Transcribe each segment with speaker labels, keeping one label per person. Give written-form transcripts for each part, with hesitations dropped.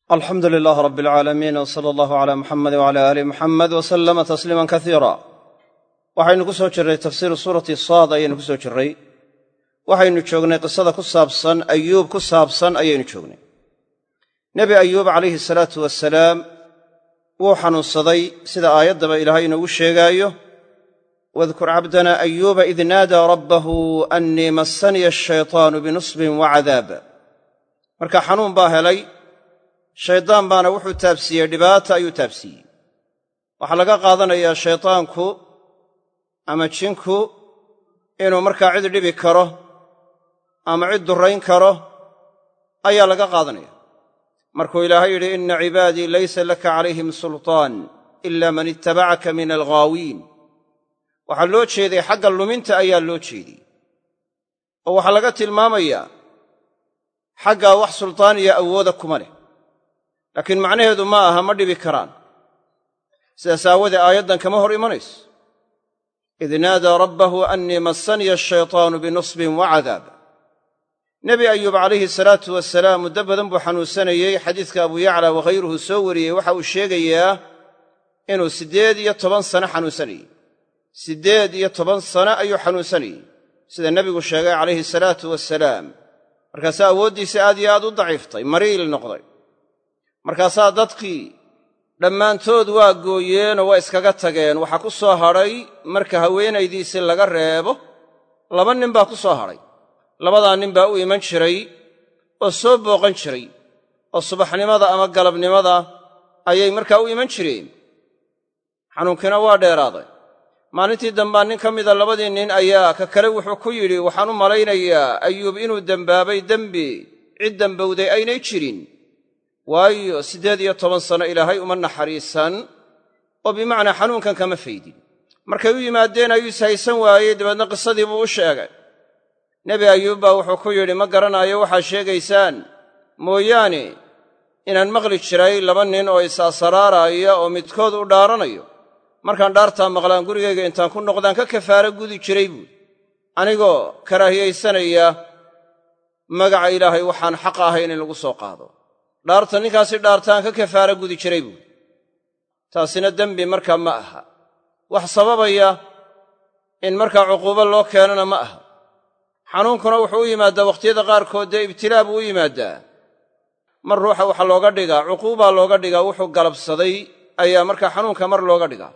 Speaker 1: alxamdu lilaah rab alcaalamiin w sala allahu calaa muxamed wcala aali muxamed w salama tasliiman kasiira waxaynu ku soo jirray tafsiiru suurati saad ayaynu ku soo jirray waxaynu joognay qisada ku saabsan ayuub ku saabsan ayaynu joognay nebi ayuub calayhi salaatu wasalaam wuu xanuunsaday sida aayaddaba ilaahay inoogu sheegaayo wadkur cabdana ayuuba id naadaa rabbahu annii massaniya ashaytaanu binusbin wa cadaab marka xanuun baa helay shaydaan baana wuxuu taabsiiyey dhibaata ayuu taabsiiyey waxaa laga qaadanayaa shaydaanku ama jinku inuu markaa cid dhibi karo ama cid durrayn karo ayaa laga qaadanaya markuu ilaahay yidhi inna cibaadii laysa laka calayhim sultaan ila man ittabacaka min alghaawiin waxaa loo jeeday xagga luminta ayaa loo jeediyey oo waxaa laga tilmaamayaa xaggaa wax sultaan iyo awooda kuma leh laakiin macnaheedu ma aha ma dhibi karaan sidaas aawadee aayaddan kama hor imanayso id naadaa rabbahu annii massaniya ashaytaanu binusbin wa cadaab nebi ayuub calayhi salaatu wasalaam muddo badan buu xanuunsanayey xadiiska abu yacla waghayruhu soo wariyey waxa uu sheegayaa inuu 18 sano xanuunsanayey 18 sano ayuu xanuunsanayey sida nebigu sheegay calayhi salaatu wasalaam markaasaa awooddiisa aad iyo aad u daciiftay mariil noqday markaasaa dadkii dhammaantood waa gooyeenoo waa iskaga tageen waxaa ku soo hadhay marka haweenaydiisii laga reebo 2 nin baa ku soo hadhay labadaa nin baa u iman jiray oo soo booqan jiray oo subaxnimada ama galabnimada ayay markaa u iman jireen xanuunkiina waa dheeraaday maalintii dambaa nin ka mida 2dii nin ayaa ka kale wuxuu ku yidhi waxaan u malaynayaa ayuub inuu dembaabay dembi cid dembowday aynay jirin waayo 18 sano ilaahay uma naxariisan oo bimacnaa xanuunkan kama faydin markay u yimaadeen ayuu ishaysan waayey dabeedna qisadii buu u sheegay nebi ayuub baa wuxuu ku yidhi ma garanaayo waxaad sheegaysaan mooyaane inaan maqli jiray 2 nin oo is-asaraaraya oo midkood u dhaaranayo markaan dhaartaa maqlaan gurigayga intaan ku noqdaan ka kafaaro gudi jiray buui anigoo karaahiyaysanaya magaca ilaahay waxaan xaq ahayn in lagu soo qaado dhaarta ninkaasi dhaartaan ka kafaaro gudi jiray buui taasina dembi markaa ma aha wax sababaya in markaa cuquubo loo keenana ma aha xanuunkuna wuxuu u yimaaddaa wakhtiyada qaarkood dee ibtilaa buu u yimaaddaa mar ruuxa waxa looga dhigaa cuquubaa looga dhigaa wuxuu galabsaday ayaa markaa xanuunka mar looga dhigaa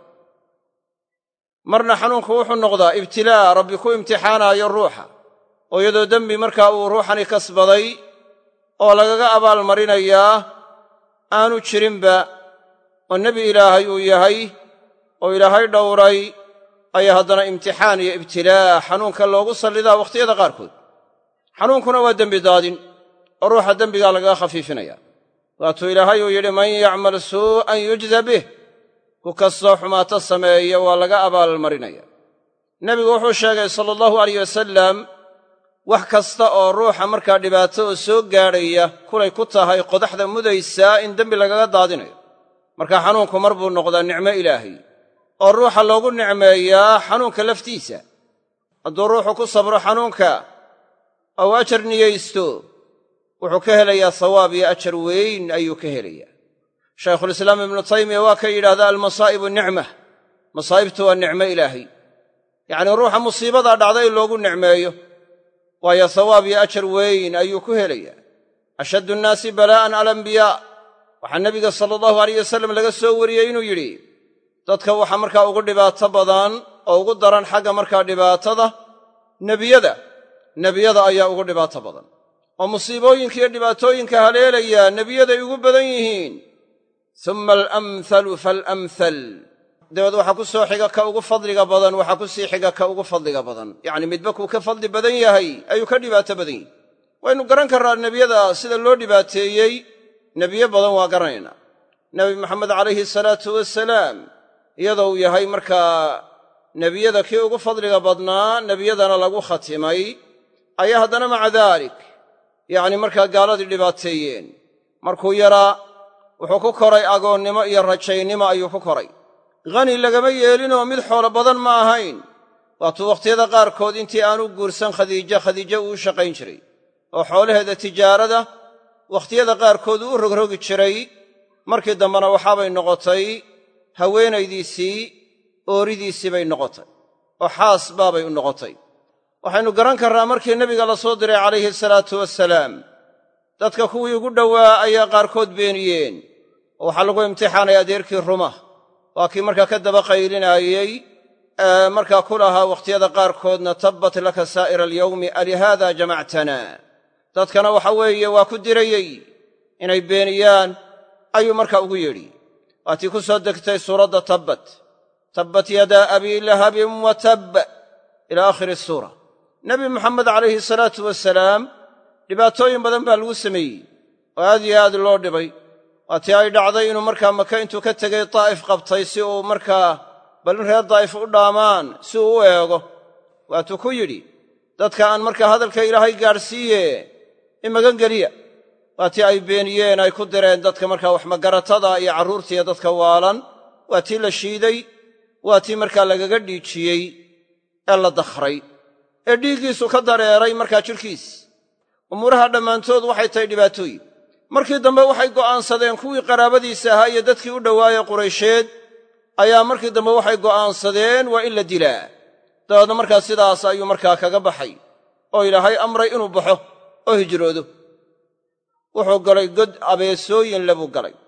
Speaker 1: marna xanuunku wuxuu noqdaa ibtilaa rabbi ku imtixaanaayo ruuxa oo iyadoo dembi markaa uu ruuxani kasbaday oo lagaga abaalmarinayaa aanu jirinba oo nebi ilaahay uu yahay oo ilaahay dhowray ayaa haddana imtixaan iyo ibtilaa xanuunka loogu sallidaa wakhtiyada qaarkood xanuunkuna waa dembi daadin oo ruuxa dembigaa lagaga khafiifinaya waatuu ilaahay uu yidhi man yacmal suu'an yujza bih ku kastoo xumaato sameeya waa laga abaalmarinaya nebigu wuxuu sheegay sala allahu alayh wasalam wax kasta oo ruuxa markaa dhibaato oo soo gaadhaya kulay ku tahay qodaxda mudaysaa in dembi lagaga daadinayo markaa xanuunku mar buu noqdaa nicmo ilaahay oo ruuxa loogu nicmeeyaa xanuunka laftiisa hadduu ruuxu ku sabro xanuunka ou ajar niyaysto wuxuu ka helayaa sawaab iyo ajar weyn ayuu ka helayaa shaykhulislaam ibnu taymiya waa ka yidhahdaa almasaa'ibu nicma masaa'ibtu waa nicmo ilaahay yacnii ruuxa musiibadaa dhacda in loogu nicmeeyo waayo sawaab iyo ajar weyn ayuu ku helayaa ashaddu nnaasi balaa'an alambiyaa waxaa nebiga sala allahu alayh wasallam laga soo wariyey inuu yidhi dadka waxaa markaa ugu dhibaato badan oo ugu daran xagga markaa dhibaatada nebiyada ayaa ugu dhibaato badan oo musiibooyinka iyo dhibaatooyinka haleelayaa nebiyaday ugu badan yihiin uma alamhalu faalamhal dabeed waxaa ku soo xiga ka ugu fadliga badan waxaa ku sii xiga ka ugu fadliga badan yacni midba kuu ka fadli badan yahay ayuu ka dhibaato badan yahay waynu garan karnaa nebiyada sida loo dhibaateeyey nebiyo badan waa garanaynaa nebi maxamed calayhi salaatu wasalaam iyadoo uu yahay markaa nebiyada kii ugu fadliga badnaa nebiyadana lagu khatimay ayaa haddana maca daalik yacni markaa gaaladii dhibaateeyeen markuu yaraa wuxuu ku koray agoonnimo iyo rajaynimo ayuu ku koray khani lagama yeelinoo mid xoolo badan ma ahayn waatuu wakhtiyada qaarkood intii aanu guursan khadiijo uu shaqayn jiray oo xoolaheeda tijaarada wakhtiyada qaarkood uu u rogrogi jiray markii dambena waxaabay noqotay haweenaydiisii ooridiisii bay noqotay oo xaas baabay u noqotay. waxaynu garan karnaa markii nebiga la soo diray calayhi salaatu wasalaam dadka kuwii ugu dhowaa ayaa qaarkood beeniyeen oo waxaa lagu imtixaanay adeerkii ruma waa kii markaa ka daba qaylinaayey markaa ku lahaa wakhtiyada qaarkoodna tabbat laka saa'ira alyawmi alihaada jamactana. dadkana waxa weeye waa ku dirayey inay beeniyaan ayuu markaa ugu yidhi. waatii ku soo degtay suuradda tabbat yadaa abii lahabin wa tabb ilaa aakhiri suura. nebi moxamed calayhi salaatu wasalaam dhibaatooyin badan baa lagu sameeyey oo aad iyo aad loo dhibay. waatii ay dhacday inuu markaa maka intuu ka tegey daa'if qabtay si uu markaa bal in reer daa'if u dhaamaan si uu u eego. waatuu ku yidhi dadka aan markaa hadalka ilaahay gaadhsiiye in magangeliya. waatii ay beeniyeen ay ku direen dadka markaa wax magaratada iyo carruurtiiyo dadka waalan. waa tii la shiiday, waa tii markaa lagaga dhiijiyey ee la dakhray ee dhiiggiisu ka dareeray markaa jidhkiis. umuuraha dhammaantood waxay tahay dhibaatooyin. markii dambe waxay go'aansadeen kuwii qaraabadiisa ahaa iyo dadkii u dhowaayey quraysheed ayaa markii dambe waxay go'aansadeen waa in la dilaa. dabeedna markaa sidaas ayuu markaa kaga baxay oo ilaahay amray inuu baxo oo hijroodo. wuxuu galay god abeesooyin le buu galay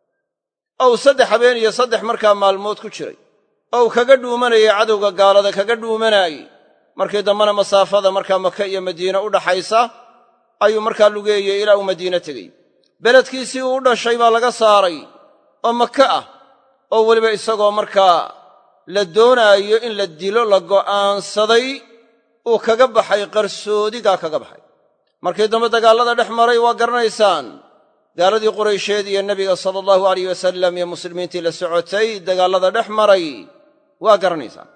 Speaker 1: oo 3 habeen iyo 3 markaa maalmood ku jiray oo uu kaga dhuumanayay cadowga gaalada kaga dhuumanaayey. markii dambena masaafada markaa maka iyo madiine u dhaxaysa ayuu markaa lugeeyey ilaa uu madiine tegey. beledkiisii uu u dhashay baa laga saaray oo maka ah oo weliba isagoo markaa la doonaayo in la dilo la go'aansaday uu kaga baxay qarsoodigaa kaga baxay. markii dambe dagaallada dhex maray waa garanaysaan. gaaladii quraysheed iyo nebiga sala allahu alayh wasalam iyo muslimiintii la socotay dagaallada dhex maray waa garanaysaan.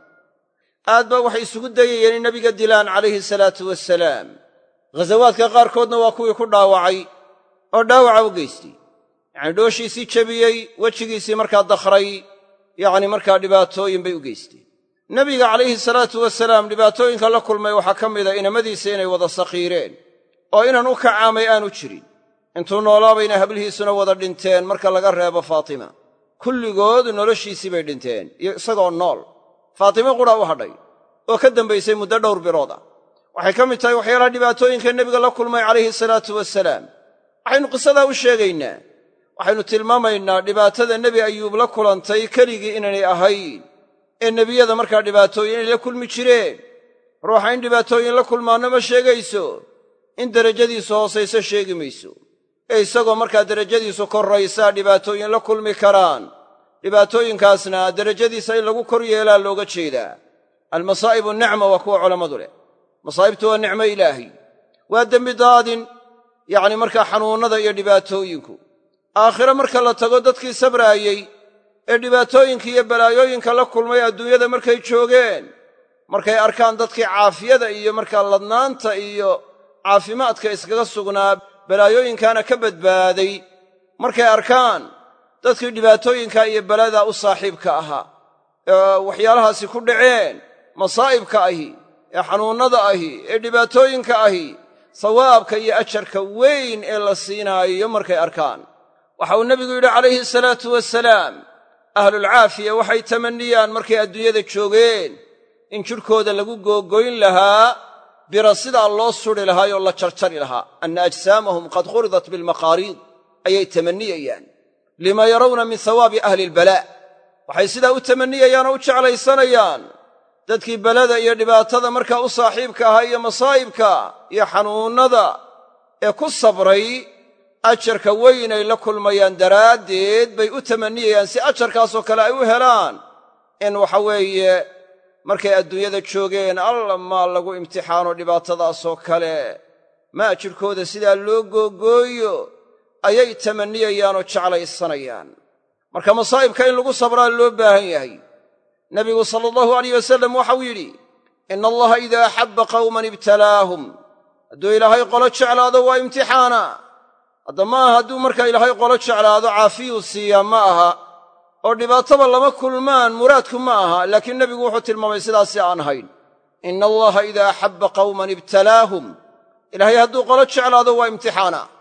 Speaker 1: aad baa waxay isugu dayayeen in nebiga dilaan calayhi salaatu wasalaam. ghasawaadka qaarkoodna waa kuwii ku dhaawacay oo dhaawaca u geystay. yacni dhooshiisii jebiyey, wejigiisii markaa dakhray, yacni markaa dhibaatooyin bay u geysteen. nebiga calayhi salaatu wasalaam dhibaatooyinka la kulmay waxaa ka mida inamadiisa inay wada saqiireen oo inaan u kacaamay aanu jirin. intuu noolaabayna hablihiisuna wada dhinteen marka laga reebo faatima. kulligood noloshiisii bay dhinteen iyo isagoo nool. faatime qura u hadhay oo ka dambaysay muddo dhowr bilood ah. waxay ka mid tahay waxyaalaha dhibaatooyinka nebiga la kulmay calayhi salaatu wasalaam. waxaynu qisadaa u sheegaynaa, waxaynu tilmaamaynaa dhibaatada nebi ayuub la kulantay keligii inaynay ahayn ee nebiyada markaa dhibaatooyin inay la kulmi jireen. ruuxa in dhibaatooyin la kulmaanno ma sheegayso, in derajadiisu hoosayso sheegi mayso, ee isagoo markaa derajadiisu korraysaa dhibaatooyin la kulmi karaan. dhibaatooyinkaasna derajadiisa in lagu kor yeelaa looga jeedaa. almasaa'ibu nicma waa kuwa culammadu leh. masaa'ibtu waa nicmo ilaahi, waa dembi daadin, yacni markaa xanuunnada iyo dhibaatooyinku. aakhire marka la tago dadkii sabraayey ee dhibaatooyinka iyo balaayooyinka la kulmay adduunyada markay joogeen, markay arkaan dadkii caafiyada iyo markaa ladnaanta iyo caafimaadka iskaga sugnaa balaayooyinkaana ka badbaaday, markay arkaan dadkii dhibaatooyinka iyo balada u saaxiibka ahaa ee waxyaalahaasi ku dhaceen, masaa'ibka ahi ee xanuunnada ahi ee dhibaatooyinka ahi, sawaabka iyo ajarka weyn ee la siinaayo markay arkaan. waxa uu nebigu yidhi calayhi salaatu wasalaam, ahlulcaafiya waxay tamanniyaan markay adduunyada joogeen in jidhkooda lagu googoyn lahaa bira sidaa loo suri lahaayoo la jarjari lahaa. anna ajsaamahum qad khuridat bilmaqaariid ayay tamanniyayaan lima yarawna min hawaabi ahli ilbalaa. waxay sidaa u tamanniyayaan oo u jeclaysanayaan dadkii balada iyo dhibaatada markaa u saaxiibka ahaa iyo masaa'ibka iyo xanuunnada ee ku sabray ajarka weyn ay la kulmayaan daraaddeed bay u tamanniyayaan si ajarkaasoo kale ay u helaan in waxa weeye markay adduunyada joogeen alla maa lagu imtixaano dhibaatadaasoo kale maa jidhkooda sidaa loo googooyo ayay tamanniyayaan oo jeclaysanayaan. marka masaa'ibka in lagu sabraa loo baahan yahay. nebigu sala allahu alayh wasalam waxau yidhi, ina allaha idaa axabba qawman ibtalaahum. hadduu ilaahay qolo jeclaado waa imtixaana. hadda ma aha hadduu markaa ilaahay qolo jeclaado caafiyuu siiyaa ma aha oo dhibaataba lama kulmaan muraadku ma aha. laakiin nebigu wuxuu tilmaamay sidaasi aan ahayn. ina allaha idaa axabba qawman ibtalaahum. ilaahay hadduu qolo jeclaado waa imtixaana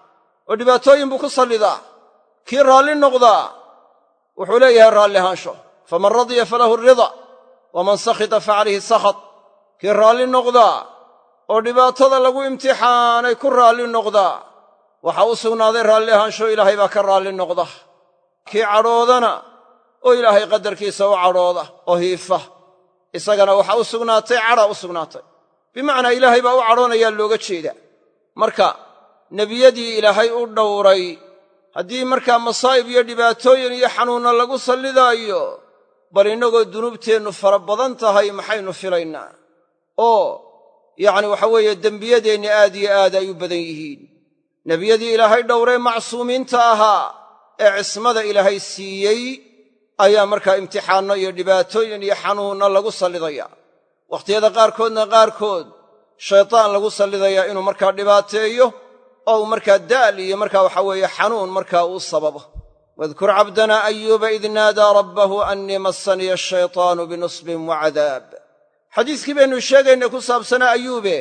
Speaker 1: oo dhibaatooyin buu ku sallidaa kii raalli noqdaa wuxuu leeyahay raalli ahaansho faman radiya falahu alrida waman sakhita facalayhi sakhat kii raalli noqdaa oo dhibaatada lagu imtixaanay ku raalli noqdaa waxaa u sugnaaday raalli ahaansho ilaahay baa ka raalli noqda kii cadhoodana oo ilaahay qadarkiisa u cadhooda oo hiifa isagana waxaa u sugnaatay cadha u sugnaatay bimacnaa ilaahay baa u cadhoonayaa looga jeedaa marka nebiyadii ilaahay u dhowray haddii markaa masaa'ib iyo dhibaatooyin iyo xanuunna lagu sallidaayo bal innagoo dunuubteennu fara badan tahay maxaynu filaynaa oo yacni waxa weeye dembiyadeenni aad iyo aad ay u badan yihiin nebiyadii ilaahay dhowree macsuumiinta ahaa ee cismada ilaahay siiyey ayaa markaa imtixaanno iyo dhibaatooyin iyo xanuunna lagu sallidaya wakhtiyada qaarkoodna qaarkood shaytaan lagu sallidayaa inuu markaa dhibaateeyo oo uu markaa da'l iyo markaa waxa weeye xanuun markaa uu sababo wadkur cabdanaa ayuuba id naadaa rabbahu annii massaniya ashaytaanu binusbin wacadaab xadiiskii baynu sheegaynay ku saabsanaa ayuube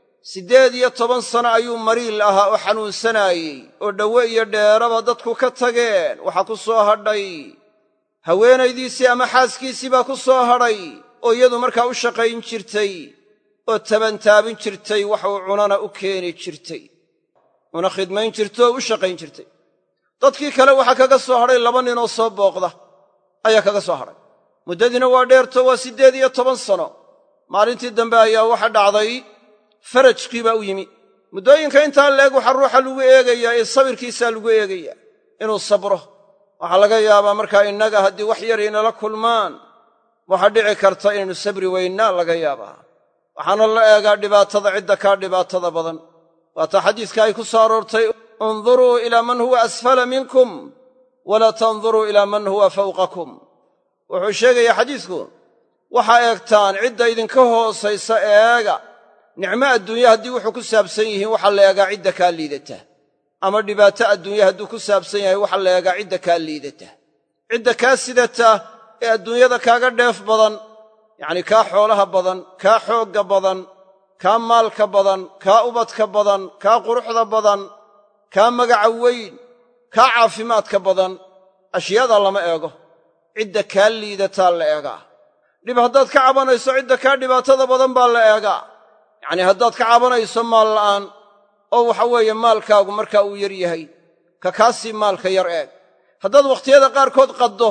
Speaker 1: 18 sano ayuu mariil ahaa oo xanuunsanaayey oo dhowe iyo dheeraba dadku ka tageen waxaa ku soo hadhay haweenaydiisii ama xaaskiisii baa ku soo hadhay oo iyadu markaa u shaqayn jirtay oo tabantaabin jirtay wax uu cunana u keeni jirtay una khidmayn jirtay oo u shaqayn jirtay dadkii kale waxaa kaga soo hadhay 2 ninoo soo booqda ayaa kaga soo hadhay muddadiina waa dheerto waa 18 sano maalintii dambe ayaa waxa dhacday farajkii baa u yimi muddooyinka intaa leeg waxa ruuxa lagu eegayaa ee sabirkiisaa lagu eegayaa inuu sabro waxaa laga yaabaa markaa innaga haddii wax yar inala kulmaan waxaa dhici karta inaynu sabri weynaa laga yaabaa waxaana la eegaa dhibaatada cidda kaa dhibaatada badan waata xadiiska ay ku soo aroortay unduruu ilaa man huwa asfala minkum walaa tanduruu ilaa man huwa fawqakum wuxuu sheegayaa xadiisku waxaa eegtaan cidda idinka hoosaysa eega nicmo adduunye haddii wuxuu ku saabsan yihiin waxaa la eegaa cidda kaa liidata ama dhibaato adduunye hadduu ku saabsan yahay waxaa la eegaa cidda kaa liidata cidda kaa sidata ee adduunyada kaaga dheef badan yacnii kaa xoolaha badan kaa xoogga badan kaa maalka badan kaa ubadka badan kaa quruxda badan kaa magaca weyn kaa caafimaadka badan ashyaada lama eego cidda kaa liidataa la eegaa dhib haddaad ka cabanayso cidda kaa dhibaatada badan baa la eegaa yacnii haddaad ka cabanayso maal la'aan oo waxa weeye maalkaagu markaa uu yar yahay ka kaasii maalka yar eeg haddaad wakhtiyada qaarkood qaddo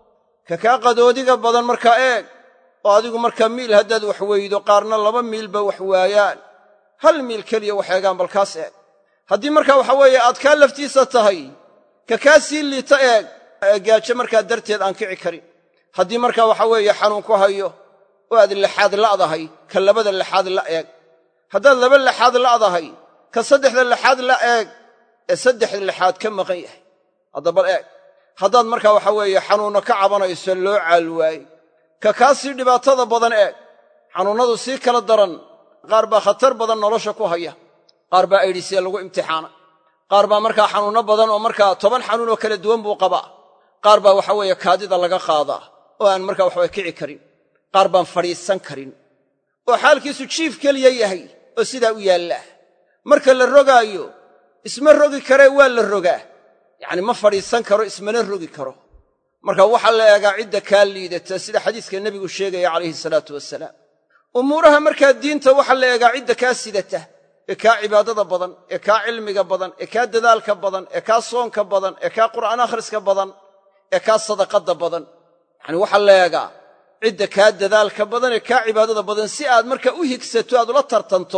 Speaker 1: ka kaa qadoodiga badan markaa eeg oo adigu markaa miil haddaad wax weydo qaarna 2 miilba wax waayaan 1 miil keliya wax eegaan bal kaas eeg haddii markaa waxa weeye aad kaa laftiisa tahay ka kaa sii liita eeg gaajo markaa darteed aan kici karin haddii markaa waxa weeye xanuun ku hayo oo aad laxaad la'dahay ka 2 laxaad la eeg haddaad 2 laxaad la'dahay ka 3 laxaad la eeg ee 3 laxaad ka maqan yahay hadda bal eeg haddaad markaa waxa weeye xanuunno ka cabanayso loo caal waaye ka kaa sii dhibaatada badan eeg xanuunnadu sii kala daran qaar baa khatar badan nolosha ku haya qaar baa aydhisiya lagu imtixaana qaar baa markaa xanuunno badan oo markaa 10 xanuun oo kala duwan buu qabaa qaar baa waxa weeye kaadida laga qaadaa oo aan markaa waxaweye kici karin qaar baan fadhiisan karin oo xaalkiisu jiif keliya yahay oo sidaa u yaallaa marka la rogaayo isma rogi karee waa la rogaa yacni ma fadhiisan karo ismana rogi karo marka waxaa la eegaa cidda kaa liidata sida xadiiska nebigu sheegaya calayhi salaatu wasalaam umuuraha markaa diinta waxaa la eegaa cidda kaa sidata ee kaa cibaadada badan ee kaa cilmiga badan ee kaa dadaalka badan ee kaa soonka badan ee kaa qur'aan akhriska badan ee kaa sadaqadda badan yacni waxaa la eegaa cidda kaa dadaalka badan ee kaa cibaadada badan si aad markaa u higsato aad ula tartanto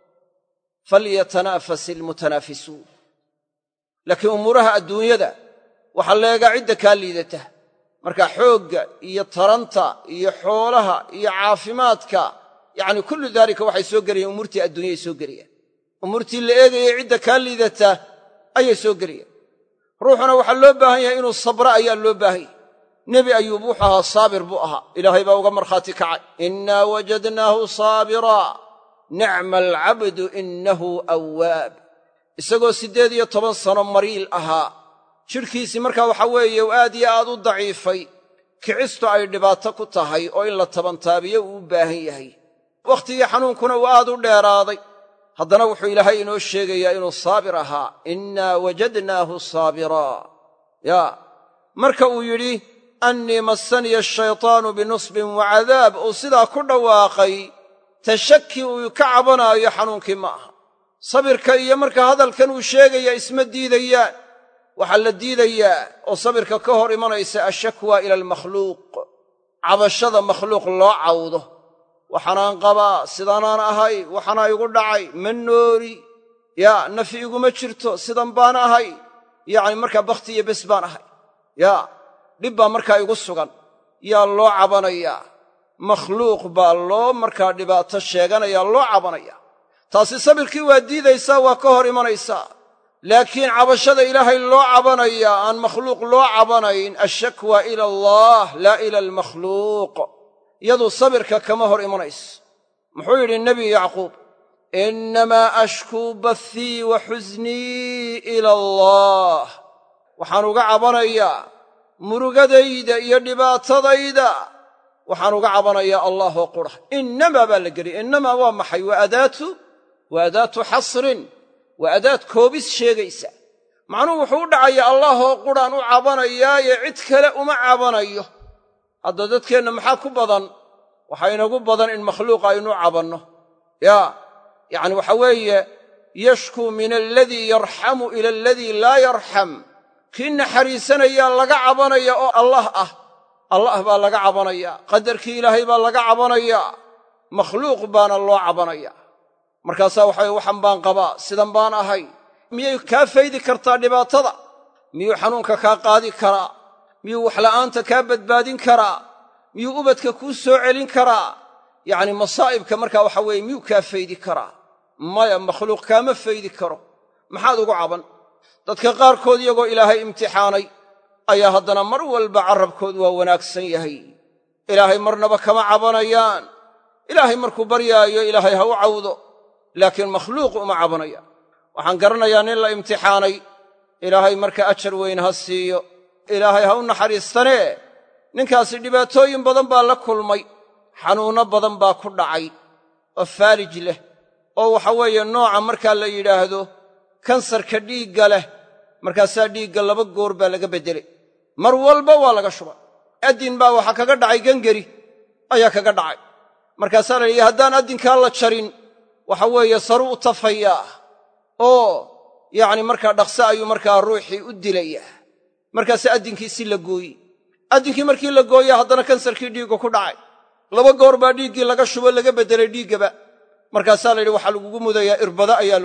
Speaker 1: falyatanafasi almutanaafisuun laakiin umuuraha adduunyada waxaa la eegaa cidda kaa liidata markaa xoogga iyo taranta iyo xoolaha iyo caafimaadka yacni kullu daalika waxay soo gelayaan umuurtii adduunyay soo gelayaan umuurtii la eegayay cidda kaa liidata ayay soo gelayaan ruuxuna waxaa loo baahan yahay inuu sabra ayaa loo baahan yahay nebi ayuub wuxuu ahaa saabir buu ahaa ilaahay baa uga markhaati kacay innaa wajadnaahu saabiraa nicma alcabdu innahu awaab isagoo 18 sano mariil ahaa jidhkiisii markaa waxaa weeye uu aad iyo aad u daciifay kicistu ay dhibaato ku tahay oo in la tabantaabiyo uu u baahan yahay wakhtigii xanuunkuna uu aad u dheeraaday haddana wuxuu ilaahay inoo sheegayaa inuu saabir ahaa innaa wajadnaahu saabiraa marka uu yidhi annii massaniya ashaytaanu binusbin wacadaab uu sidaa ku dhawaaqay tashaki uu ka cabanaayo xanuunkii ma aha sabirka iyo marka hadalkan uu sheegaya isma diidayaan waxaa la diidayaa oo sabirka ka hor imanaysa ashakwa ila almakhluuq cabashada makhluuq loo cawdo waxaanaan qabaa sidaanaan ahay waxaanaa igu dhacay ma nooli nafi iguma jirto sidan baan ahay yacni markaa bakhti iyo bes baan ahay dhib baa markaa igu sugan yaa loo cabanayaa makhluuq baa loo markaa dhibaato sheeganaya loo cabanaya taasi sabirkii waa diidaysaa waa ka hor imanaysaa laakiin cabashada ilaahay loo cabanaya aan makhluuq loo cabanayn ashakwa ila allah laa ila almakhluuq iyadu sabirka kama hor imanayso muxuu yidhi nebi yacquub innamaa ashkuu bathii wa xusnii ila allah waxaan uga cabanayaa murugadayda iyo dhibaatadayda waxaan uga cabanayaa allaahoo qura innamaa baa la geliyay innamaa waa maxay waa adaatu xasrin waa adaad koobis sheegaysa macnuhu wuxuu u dhacayaa allaahoo quraan u cabanayaaye cid kale uma cabanayo hadda dadkeenna maxaa ku badan waxaa inagu badan in makhluuqa aynu cabanno yacni waxa weeye yashkuu min aladii yarxamu ila aladii laa yarxam kii naxariisanayaa laga cabanaya oo allah baa laga cabanaya qadarkii ilaahay baa laga cabanaya makhluuq baana loo cabanaya markaasaa waxaweye waxan baan qabaa sidan baan ahay miyay kaa faydi kartaa dhibaatada miyuu xanuunka kaa qaadi karaa miyuu waxla'aanta kaa badbaadin karaa miyuu ubadka kuu soo celin karaa yacni masaa'ibka markaa waxa weeye miyuu kaa faydi karaa maya makhluuq kaama faydi karo maxaad ugu caban dadka qaarkood iyagoo ilaahay imtixaanay ayaa haddana mar walba carrabkoodu waa wanaagsan yahay ilaahay marnaba kama cabanayaan ilaahay markuu baryaayo ilaahay ha u cawdo laakiin makhluuq uma cabanayaan waxaan garanayaa nin la imtixaanay ilaahay marka ajar weyn ha siiyo ilaahay ha u naxariistanee ninkaasi dhibaatooyin badan baa la kulmay xanuunno badan baa ku dhacay oo faalij leh oo waxa weeye nooca markaa la yidhaahdo kansarka dhiigga leh markaasaa dhiigga 2 goor baa laga beddelay mar walba waa laga shubay addin baa waxa kaga dhacay gangari ayaa kaga dhacay markaasaa la yidhi haddaan addinkaa la jarin waxa weeye saru u tafayaa oo yacni markaa dhaqso ayuu markaa ruuxii u dilayaa markaase addinkiisi la gooyey addinkii markii la gooya haddana kansarkii dhiiggu ku dhacay 2 goor baa dhiiggii laga shubo laga beddelay dhiiggaba markaasaa la yidhi waxaa lagugu mudayaa irbado ayaa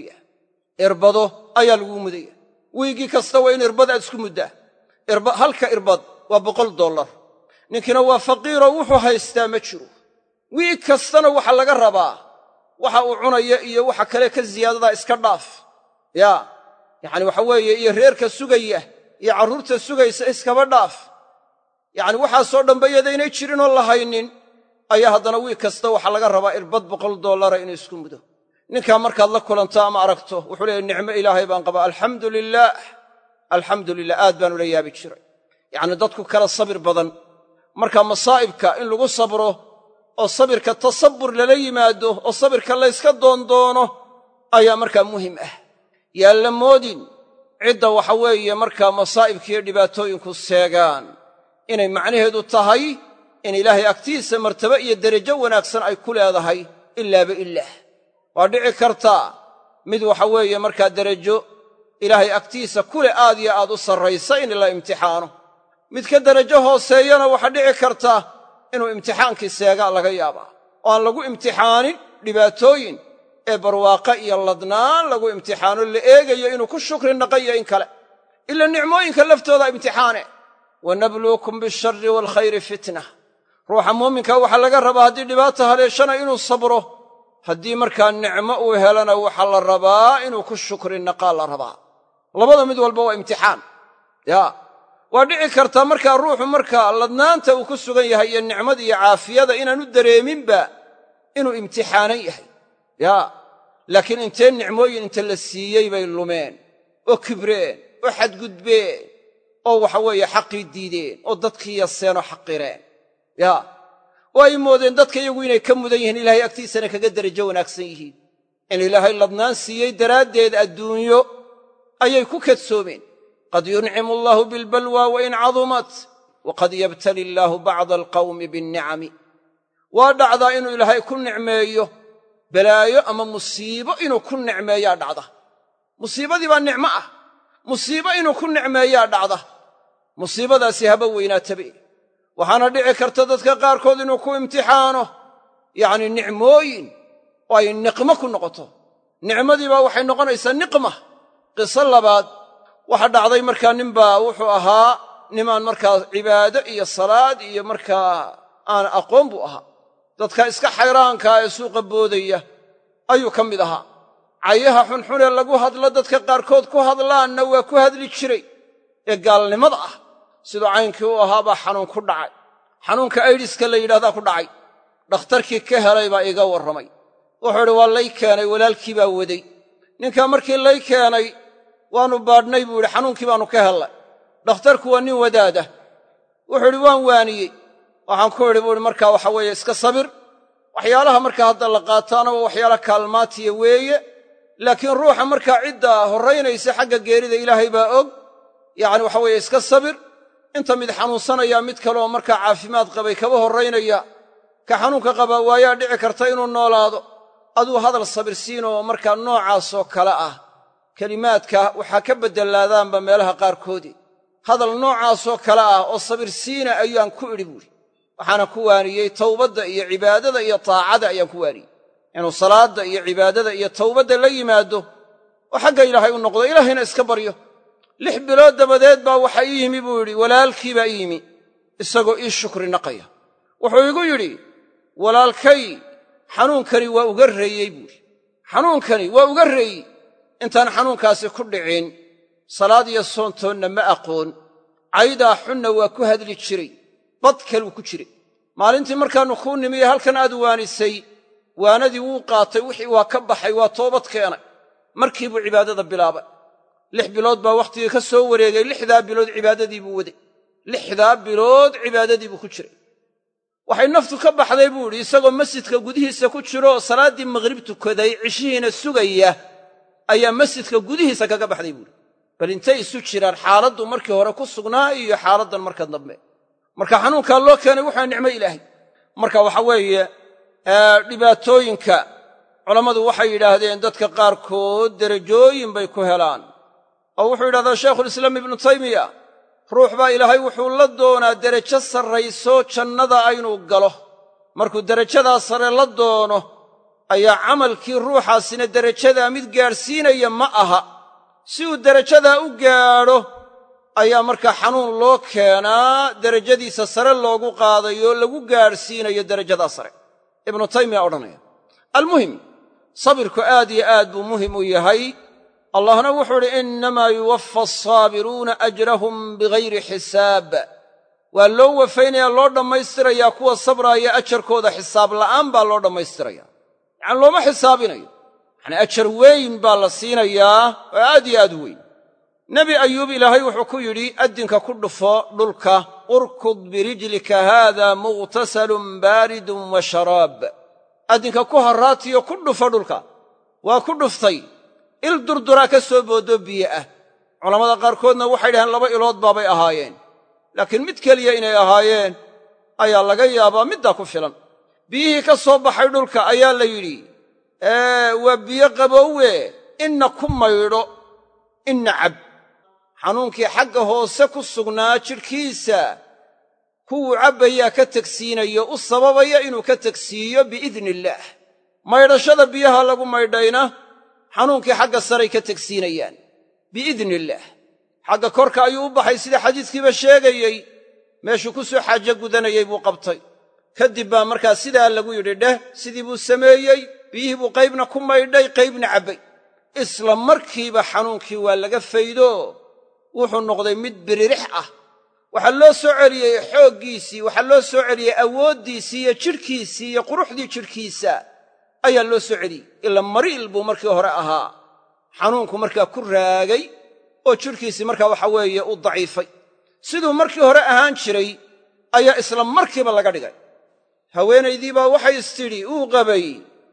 Speaker 1: lagugu mudayaa wiigii kasta waa in irbad aad isku muddaa halka irbad waa $100 ninkiina waa faqiiroo wuxuu haystaa ma jiro wiig kastana waxa laga rabaa waxa uu cunaya iyo waxa kale ka siyaadadaa iska dhaaf yacni waxa weeye iyo reerka sugaya iyo carruurta sugaysa iskaba dhaaf yacni waxaasoo dhanba iyadaynay jirinoo la haynin ayaa haddana wiig kasta waxaa laga rabaa irbad $100 inuu isku mudo ninkaa markaad la kulanto ama aragto wuxuu leeyahy nicmo ilaahay baan qabaa alxamdu lilah aad baan ula yaabi jiray yacni dadku kala sabir badan marka masaa'ibka in lagu sabro oo sabirka tasabbur lala yimaado oo sabirka layska doondoono ayaa markaa muhim ah yaan la moodin cidda waxa weeye markaa masaa'ibkiiyo dhibaatooyinku seegaan inay macnaheedu tahay in ilaahay agtiisa martabo iyo derajo wanaagsan ay ku leedahay ilaaba ilaah waa dhici kartaa mid waxa weeye markaa derajo ilaahay agtiisa kule aad iyo aad u sarraysa in la imtixaano mid ka derajo hooseeyana waxaa dhici karta inuu imtixaankii seegaa laga yaabaa oo aan lagu imtixaanin dhibaatooyin ee barwaaqo iyo ladnaan lagu imtixaano la eegayo inuu ku shukri naqayo in kale ila nicmooyinka laftooda imtixaane wanabluukum bisharri waalkhayri fitna ruuxa muuminka waxaa laga rabaa haddii dhibaata haleeshana inuu sabro haddii markaa nicmo uu helana waxaa la rabaa inuu ku shukri naqaa la rabaa labada mid walba waa imtixaan waa dhici kartaa markaa ruuxu markaa ladnaanta uu ku sugan yahay iyo nicmada iyo caafiyada inaanu dareeminba inuu imtixaanan yahay laakiin intee nicmooyin inta la siiyey bay lumeen oo kibreen oo xadgudbeen oo waxa weeye xaqii diideen oo dadkii yaseenoo xaqireen oo ay moodeen dadka iyagu inay ka mudan yihiin ilaahay agtiisana kaga derajo wanaagsan yihiin
Speaker 2: in ilaahay ladnaan siiyey daraaddeed adduunyo ayay ku kadsoomeen. qad yuncimu allaahu bilbalwa wain cadumat waqad yabtali illaahu bacda alqawmi binnicami. waa dhacdaa inuu ilaahay ku nicmeeyo balaayo ama musiibo inuu ku nicmeeyaa dhacda. musiibadii baa nicmo ah. musiibo inuu ku nicmeeyaa dhacda. musiibadaasi haba weynaatabe. waxaana dhici karta dadka qaarkood inuu ku imtixaano yacnii nicmooyin oo ay niqmo ku noqoto. nicmadiibaa waxay noqonaysaa niqma. qiso labaad waxa dhacday markaa ninbaa wuxuu ahaa nimaan markaa cibaado iyo salaad iyo markaa aan aqoon buu ahaa. dadka iska xayraankaa ee suuqa boodaya ayuu ka mid ahaa. cayaha xunxunee lagu hadlo dadka qaarkood ku hadlaanna waa ku hadli jiray ee gaalnimada ah. siduu caynkii u ahaa baa xanuun ku dhacay. xanuunka aydiska la yidhahdaa ku dhacay. dhakhtarkii ka helay baa iga warramay. wuxuu idhi waa lay keenay, walaalkii baa waday. ninkaa markii lay keenay waannu baadhnay buu yidhi, xanuunkii baannu ka hellay. dhakhtarku waa nin wadaadah. wuxuu idhi waan waaniyey. waxaan ku idhi buu idhi markaa waxa weeye iska sabir. waxyaalaha markaa hadda la qaataana waa waxyaala kaalmaatiya weeye. laakiin ruuxa markaa cidda horraynaysa xagga geerida ilaahay baa og. yacni waxa weeye iska sabir. inta mid xanuunsanaya mid kaleoo markaa caafimaad qabay kaba horraynaya. ka xanuunka qabaa waayaa dhici karta inuu noolaado. aduu hadal sabirsiinoo markaa noocaasoo kale ah. kelimaadka waxaa ka beddelaadaanba meelaha qaarkoodii. hadal noocaasoo kale ah oo sabirsiina ayaan ku idhi buuhi. waxaana ku waaniyey tawbadda iyo cibaadada iyo taacada ayaan ku waaniyey. inuu salaadda iyo cibaadada iyo tawbadda la yimaado oo xagga ilaahay u noqdo, ilaahayna iska baryo. 6 bilood dabadeed baa waxa ii yimi buu yidhi, walaalkii baa ii yimi isagoo ii shukri naqaya. wuxuu igu yidhi, walaalkay xanuunkani waa uga reeyey buuhi. xanuunkani waa uga reeyey. intaan xanuunkaasi ku dhicin salaad iyo soontoonna ma aqoon. caydaa xunna waa ku hadli jiray. bad kaluu ku jiray. maalintii markaannu kuu nimiye halkan aad waanisay, waanadii wuu qaatay, wixii waa ka baxay, waa toobad keenay. markii buu cibaadada bilaabay. 6 bilood baa wakhtigii ka soo wareegay. 6daa bilood cibaadadii buu waday. 6daa bilood cibaadadii buu ku jiray. waxay naftu ka baxday buu idhi isagoo masjidka gudihiisa ku jiro oo salaaddii maqhrib tukaday, cishihiina sugaya, ayaa masjidka gudihiisa kaga baxday buuhi. bal intay isu jiraan xaaladdu markii hore ku sugnaa iyo xaaladdan marka dambe. marka xanuunkaa loo keenay wuxuu nicmo ilaahay. marka waxa weeye dhibaatooyinka culammadu waxay yidhaahdeen dadka qaarkood derajooyin bay ku helaan. oo wuxuu yidhahdaa shaykhulislaam ibnu taymiya, ruux baa ilaahay wuxuu la doonaa derajo sarrayso jannada inuu galo. markuu derajadaa sare la doono ayaa camalkii ruuxaasina derajadaa mid gaadhsiinaya ma aha. si uu derajadaa u gaadho ayaa markaa xanuun loo keenaa derajadiisa sare loogu qaadayo lagu gaadhsiinayo derajadaa sare. ibnu taymiya odhanaya. almuhim, sabirku aad iyo aad buu muhim u yahay. allahna wuxuu idhi, innamaa yuwaffa asaabiruuna ajrahum bigayri xisaab. waa loo wafaynayaa, loo dhammaystirayaa kuwa sabraaya ajarkooda xisaab la'aan baa loo dhammaystiraya. yacani looma xisaabinayo. yacni ajar weyn baa la siinayaa oo aad iyo aad u weyn. nebi ayuub ilaahay wuxuu ku yidhi, addinka ku dhufo dhulka, urkud birijlika haada mughtasalun baaridun wa sharaab. addinka ku harraatiyo ku dhufo dhulka. waa ku dhuftay. il durduraa ka soo boodoo biyo ah. culammada qaarkoodna waxay dhaheen 2 ilood baabay ahaayeen. laakiin mid keliya inay ahaayeen ayaa laga yaabaa middaa ku filan. biyihii ka soo baxay dhulka ayaa la yidhi, waa biyo qaboowe, inna ku maydho, inna cab. xanuunkii xagga hoose ku sugnaa jidhkiisa kuwuu cabbayaa ka tegsiinayo, u sababaya inuu ka tegsiiyo biidni illaah. maydhashada biyaha lagu maydhayna xanuunkii xagga saray ka tegsiinayaan biidni illaah. xagga korka ayuu u baxay sida xadiiskiiba sheegayey. meeshuu ku soo xaajo gudanayey buu qabtay. kadib baa markaa sidaa lagu yidhi dheh. sidii buu sameeyey. biyihii buu qaybna ku maydhay, qaybna cabbay. isla markiiba xanuunkii waa laga faydo, wuxuu noqday mid biririx ah. waxaa loo soo celiyey xooggiisii, waxaa loo soo celiyey awooddiisii iyo jidhkiisii iyo quruxdii jidhkiisa ayaa loo soo celiyey. ila mariil buu markii hore ahaa. xanuunku markaa ku raagay oo jidhkiisii markaa waxa weeye u daciifay. siduu markii hore ahaan jiray ayaa isla markiiba laga dhigay. haweenaydii baa waxay istidhi uu qabay,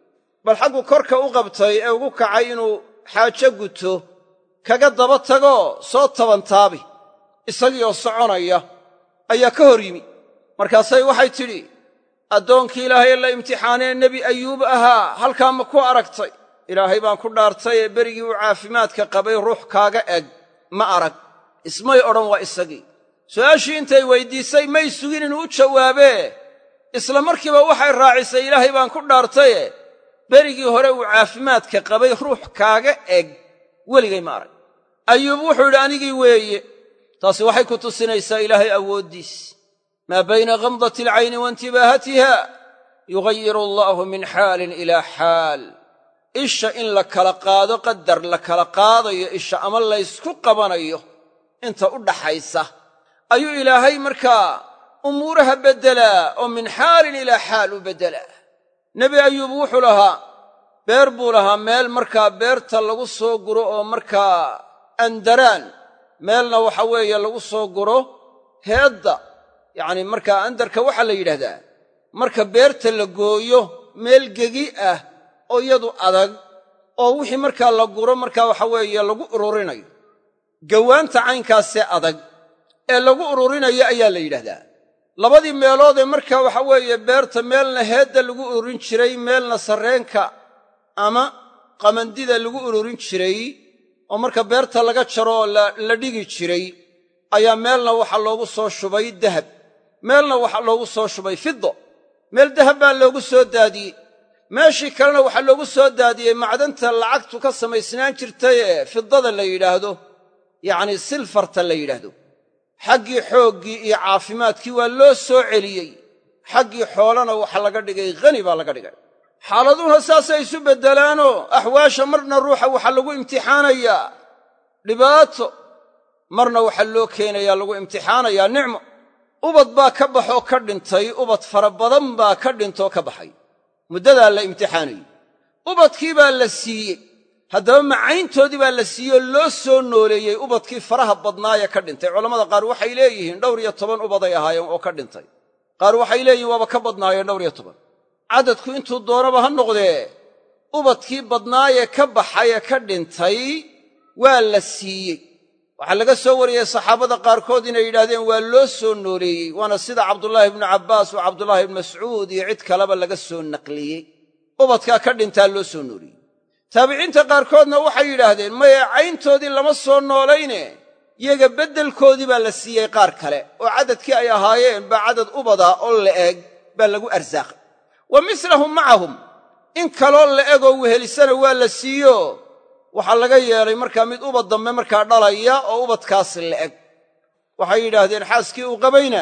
Speaker 2: bal xaggu korka u qabtay ee ugu kacay inuu xaajo guto kaga daba tagoo soo tabantaabi isagii oo soconaya ayaa ka hor yimi markaasay waxay tidhi addoonkii ilaahay ee la imtixaanee nebi ayuub ahaa halkaa ma ku aragtay ilaahay baan ku dhaartay ee berigii uu caafimaadka qabay ruux kaaga eg ma arag ismay odhan waa isagii su'aashii intay weyddiisay may sugin inuu u jawaabee isla markiiba waxay raacisay ilaahay baan ku dhaartaye berigii hore uu caafimaadka qabay ruux kaaga eg weligay ma arag ayuub wuxuu yidhi anigii weeye taasi waxay ku tusinaysaa ilaahay awooddiis maa bayna ghamdati alcayni waintibaahatiha yugayiru allaahu min xaalin ilaa xaal isha in la kala qaado qadar la kala qaadayo isha ama laysku qabanayo inta u dhaxaysa ayuu ilaahay markaa umuuraha beddelaa oo min xaalin ilaa xaal u beddelaa nebi ayuub wuxuu lahaa beer buu lahaa meel markaa beerta lagu soo guro oo markaa andaraan meelna waxa weeye lagu soo guro heedda yacni markaa andarka waxaa la yidhaahdaa marka beerta la gooyo meel gegi ah oo iyadu adag oo wixii markaa la guro markaa waxa weeye lagu ururinayo gawaanta caynkaasee adag ee lagu ururinayo ayaa la yidhaahdaa labadii meelood ee markaa waxa weeye beerta meelna heedda lagu ururin jiray meelna sarreenka ama qamandida lagu ururin jiray oo marka beerta laga jaro oo la dhigi jiray ayaa meelna waxa loogu soo shubay dahab meelna waxa loogu soo shubay fiddo meel dahab baa loogu soo daadiyey meeshii kalena waxaa loogu soo daadiyey macdanta lacagtu ka samaysnaan jirtay ee fiddada la yidhaahdo yacnii silfarta la yidhaahdo xaggii xooggii iyo caafimaadkii waa loo soo celiyey xaggii xoolana waxa laga dhigay khani baa laga dhigay xaaladuhuna saasay isu beddelaanoo axwaasha marna ruuxa waxaa lagu imtixaanayaa dhibaato marna waxaa loo keenayaa lagu imtixaanayaa nicmo ubad baa ka baxoo ka dhintay ubad fara badan baa ka dhintoo ka baxay muddadaa la imtixaanayey ubadkii baa la siiyey haddaba macayntoodii baa la siiyey oo loo soo nooleeyey ubadkii faraha badnaayee ka dhintay culammada qaar waxay leeyihiin 12 ubaday ahaayeen oo ka dhintay qaar waxay leeyihiin waaba ka badnaayeen 12 caddadku intuu doonaba ha noqdee ubadkii badnaayee ka baxay ee ka dhintay waa la siiyey waxaa laga soo wariyey saxaabada qaarkood inay yidhaahdeen waa loo soo nooleeyey waana sida cabdullaahi ibnu cabbaas oo cabdullaahi ibnu mascuud iyo cid kaleba laga soo naqliyey ubadkaa ka dhintaa loo soo nooleeyey taabiciinta qaarkoodna waxay yidhaahdeen maye cayntoodii lama soo noolayne iyaga beddelkoodii baa la siiyey qaar kale oo caddadkii ay ahaayeen baa caddad ubada oo la'eg baa lagu arsaaqay wa mislahum macahum in kaloo la'egoo wehelisana waa la siiyo waxaa laga yeelay markaa mid ubad dambe markaa dhalaya oo ubadkaas la'eg waxay yidhaahdeen xaaskii uu qabayna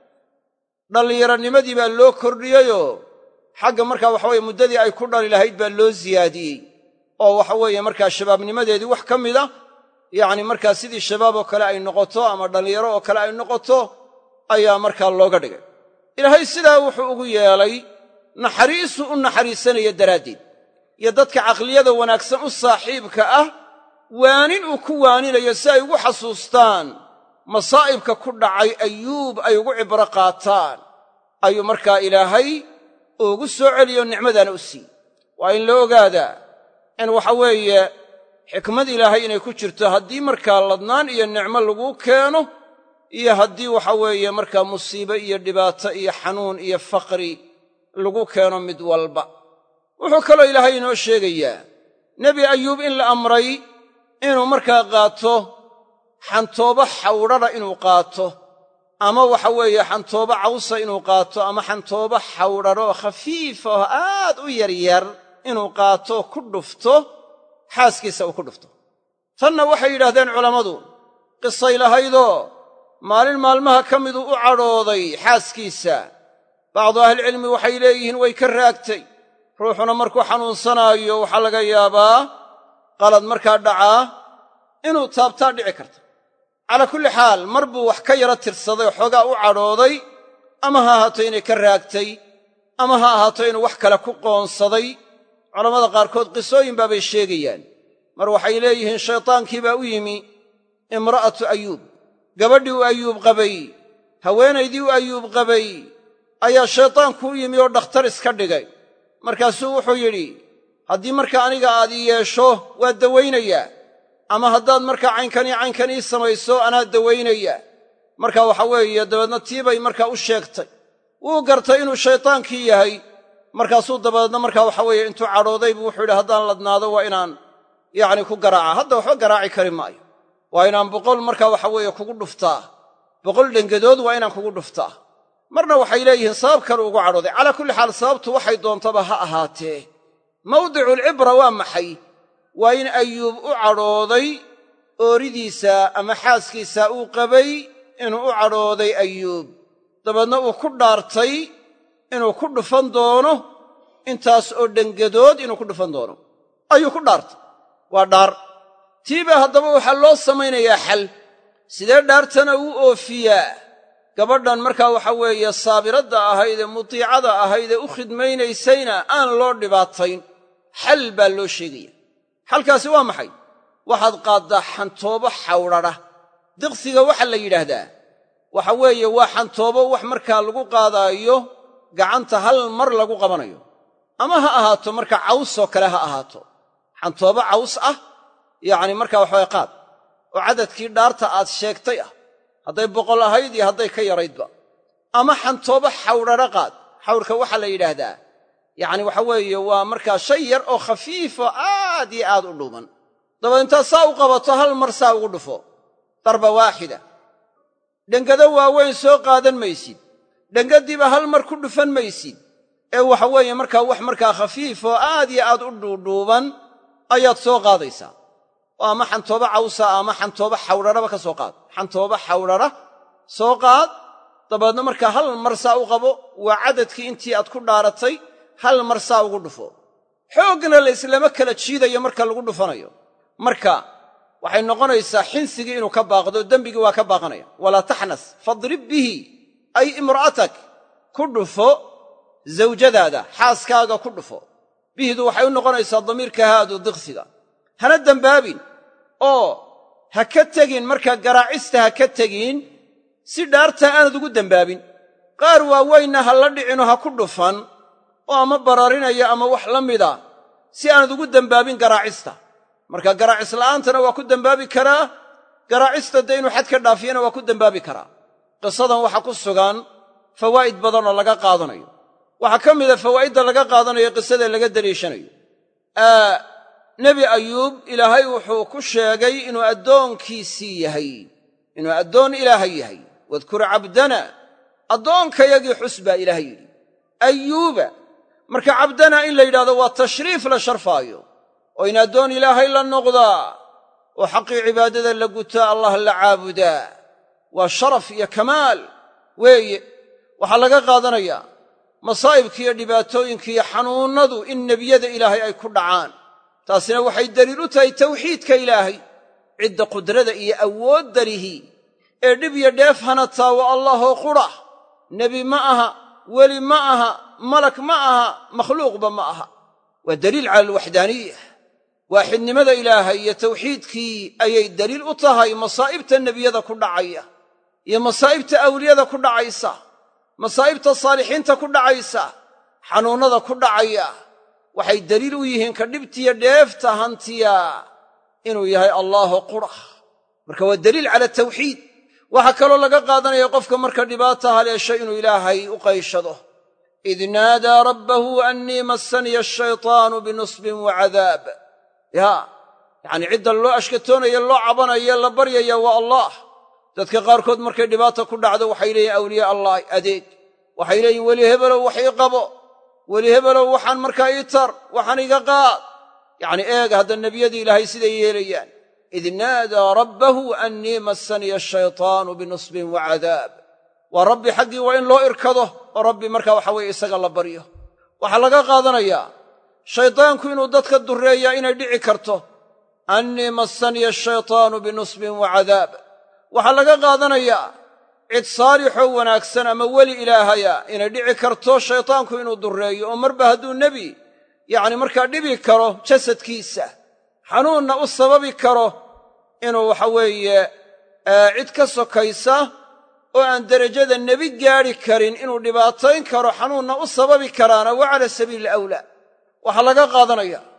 Speaker 2: dhallinyaranimadii baa loo kordhiyeyoo xagga markaa waxaweye muddadii ay ku dhali lahayd baa loo siyaadiyey oo waxa weeye markaa shabaabnimadeedii wax ka mida yacni markaa sidii shabaab oo kale ay noqoto ama dhallinyaro oo kale ay noqoto ayaa markaa looga dhigay ilaahay sidaa wuxuu ugu yeelay naxariisu u naxariisanaya daraaddeed iyo dadka caqliyada wanaagsan u saaxiibka ah waanin uu ku waaninayo si ay ugu xasuustaan masaa'ibka ku dhacay ayuub ay ugu cibro qaataan ayuu markaa ilaahay ugu soo celiyo nicmadana u siiyey waa in la ogaadaa in waxa weeye xikmad ilaahay inay ku jirto haddii markaa ladnaan iyo nicmo laguu keeno iyo haddii waxa weeye markaa musiibe iyo dhibaato iyo xanuun iyo faqri lagu keeno mid walba wuxuu kaloo ilaahay inoo sheegayaa nebi ayuub in la amray inuu markaa qaato xantoobo xawdhadha inuu qaato ama waxa weeye xantoobo cawsa inuu qaato ama xantoobo xawdhadho khafiifa oo aad u yaryar inuu qaato ku dhufto xaaskiisa uu ku dhufto tanna waxay yidhaahdeen culammadu qisay lahaydoo maalin maalmaha ka miduu u cadhooday xaaskiisa bacdu ahlicilmi waxay leeyihiin way ka raagtay ruuxuna markuu xanuunsanaayo waxaa laga yaabaa qalad markaa dhacaa inuu taabtaa dhici karta calaa kulli xaal mar buu wax ka yara tirsaday oo xoogaa u cadhooday ama ha ahaato inay ka raagtay ama ha ahaato inuu wax kale ku qoonsaday culammada qaarkood qisooyin baabay sheegayaan mar waxay leeyihiin shaytaankii baa u yimi imra'atu ayuub gabadhii u ayuub qabay haweenaydii u ayuub qabay ayaa shaytaanku u yimi oo dhakhtar iska dhigay markaasuu wuxuu yidhi haddii markaa aniga aad ii yeesho waa dawaynayaa, ama haddaad markaa caynkan ii samayso anaa dawaynaya. marka waxa weeye dabeedna tiibay markaa u sheegtay. wuu gartay inuu shaydaankii yahay, markaasuu dabeedna markaa waxa weeye intuu cadhooday buu wuxuu yidhi haddaan ladnaado waa inaan ku garaaca. hadda waxba garaaci kari maayo, waa inaan 100 markaa waxa weeye kugu dhuftaa, 100 dhengadood waa inaan kugu dhuftaa. marna waxay leeyihiin sabab kale ugu cadhooday. calaa kulli xaal sababtu waxay doontaba ha ahaatee, mawdiculcibra waa maxay? waa in ayuub u cadhooday ooridiisa ama xaaskiisa uu qabay inuu u cadhooday ayuub, dabeedna uu ku dhaartay inuu ku dhufan doono intaas oo dhengadood inuu ku dhufan doono ayuu ku dhaartay. waa dhaar. tiiba haddaba waxaa loo samaynayaa xal. sidee dhaartana uu oofiyaa? gabadhan markaa waxa weeye saabiradda ahayd ee mutiicada ahayd ee u khidmaynaysayna aan loo dhibaatayn. xal baa loo sheegaya. xalkaasi waa maxay? waxaad qaaddaa xantoobo xawdhadha. diqsiga waxa la yidhaahdaa waxa weeye waa xantoobo wax markaa lagu qaadaayo gacanta hal mar lagu qabanayo, ama ha ahaato marka cawsoo kale ha ahaato. xantoobo caws ah markaa waxaway qaad oo cadadkii dhaarta aad sheegtay ah, hadday 100 ahayd iyo hadday ka yaraydba. ama xantoobo xawdhadha qaad. xawdhka waxaa la yidhaahdaa waxa weeye waa markaa shay yar oo khafiifo aad iyo aad u dhuuban. dabeed intaad saa u qabato hal mar saa ugu dhufo, darba waaxida. dhengado waaweyn soo qaadan maysid, dhengadiiba hal mar ku dhufan maysid, ee waxa weeye markaa wax markaa khafiifoo aad iyo aad u dhuudhuuban ayaad soo qaadaysaa. oo ama xantoobo cawsa ama xantoobo xawdhadhaba ka soo qaad. xantoobo xawdhadha soo qaad, dabeedna markaa hal mar saa u qabo, waa cadadkii intii aad ku dhaaratay, hal mar saa ugu dhufo. xoogna la islama kala jiidayo marka lagu dhufanayo. marka waxay noqonaysaa xinsigii inuu ka baaqdo, dembigii waa ka baaqanaya. walaa taxnas fadrib bihi ay imra'atak, ku dhufo zawjadaada, xaaskaaga ku dhufo. bihdu waxay u noqonaysaa damiirka haadu diqsiga. hana dembaabin oo ha ka tegin markaa garaacista ha ka tegin, si dhaartaa aanad ugu dembaabin. qaar waaweynna ha la dhicinoo ha ku dhufan oo ama bararinaya ama wax la mida, si aanad ugu dembaabin garaacista. marka garaacis la'aantana waa ku dembaabi karaa, garaacista dee inuu xad ka dhaafiyana waa ku dembaabi karaa. qisadan waxaa ku sugan fawaa'id badan oo laga qaadanayo. waxaa ka mida fawaa'idda laga qaadanayo qisada laga daliishanayo. nebi ayuub ilaahay wuxuu ku sheegay inuu addoonkiisii yahay, inuu addoon ilaahay yahay. wadkur cabdana, addoonkayagii xus baa ilaahay yidhi. ayuuba marka cabdana in la yidhahdo waa tashriif la sharfaayo, oo in addoon ilaahay la noqdaa oo xaqii cibaadada la gutaa, allah la caabudaa, waa sharaf iyo kamaal weeye. waxaa laga qaadanayaa masaa'ibkiiyo dhibaatooyinkiiyo xanuunnadu in nebiyada ilaahay ay ku dhacaan. taasina waxay daliil u tahay tawxiidka ilaahay. cidda qudrada iyo awoodda lihi ee dhib iyo dheef hanataa waa allahoo qudha. nebi ma aha, weli ma aha, malak ma aha, makhluuqba ma aha. waa daliil cala alwaxdaaniya. waaxidnimada ilaahay iyo tawxiidkii ayay daliil u tahay. masaa'ibta nebiyada ku dhacaya iyo masaa'ibta awliyada ku dhacaysa, masaa'ibta saalixiinta ku dhacaysa, xanuunnada ku dhacaya, waxay daliil u yihiin ka dhibtiyo dheefta hantiya inuu yahay allaaho qudha. marka waa daliil cala tawxiid. waxaa kaloo laga qaadanaya qofka marka dhibaata haleesho inuu ilaahay u qayshado. id naadaa rabbahu annii massaniya ashaytaanu binusbin wa cadaab. cidda loo ashkatoonaya, loo cabanaya, la baryaya waa allah. dadka qaarkood markay dhibaata ku dhacdo waxay leeyihin awliya allah adeeg. waxay leeyihin weli hebelow wax ii qabo, weli hebelow waxaan markaa ii tar, waxaan iga qaad. eega hadda nebiyadii ilaahay siday yeelayaan. id naadaa rabbahu annii massaniya ashaytaanu binusbin wa cadaab. waa rabbi xaggii waa in loo irkado oo rabbi markaa waxa weeye isaga la baryo. waxaa laga qaadanayaa shaydaanku inuu dadka durreeyaa inay dhici karto. annii massaniya ashaytaanu binusbin wa cadaab. waxaa laga qaadanayaa cid saalixoo wanaagsan ama weli ilaahaya inay dhici karto shaydaanku inuu durreeyo, oo marba hadduu nebi markaa dhibi karo jasadkiisa, xanuunna u sababi karo inuu waxa weeye cid ka sokaysa oo aan derajada nebi gaadhi karin inuu dhibaatayn karo, xanuunna u sababi karaana waa cala sabiili awlaa. waxaa laga qaadanaya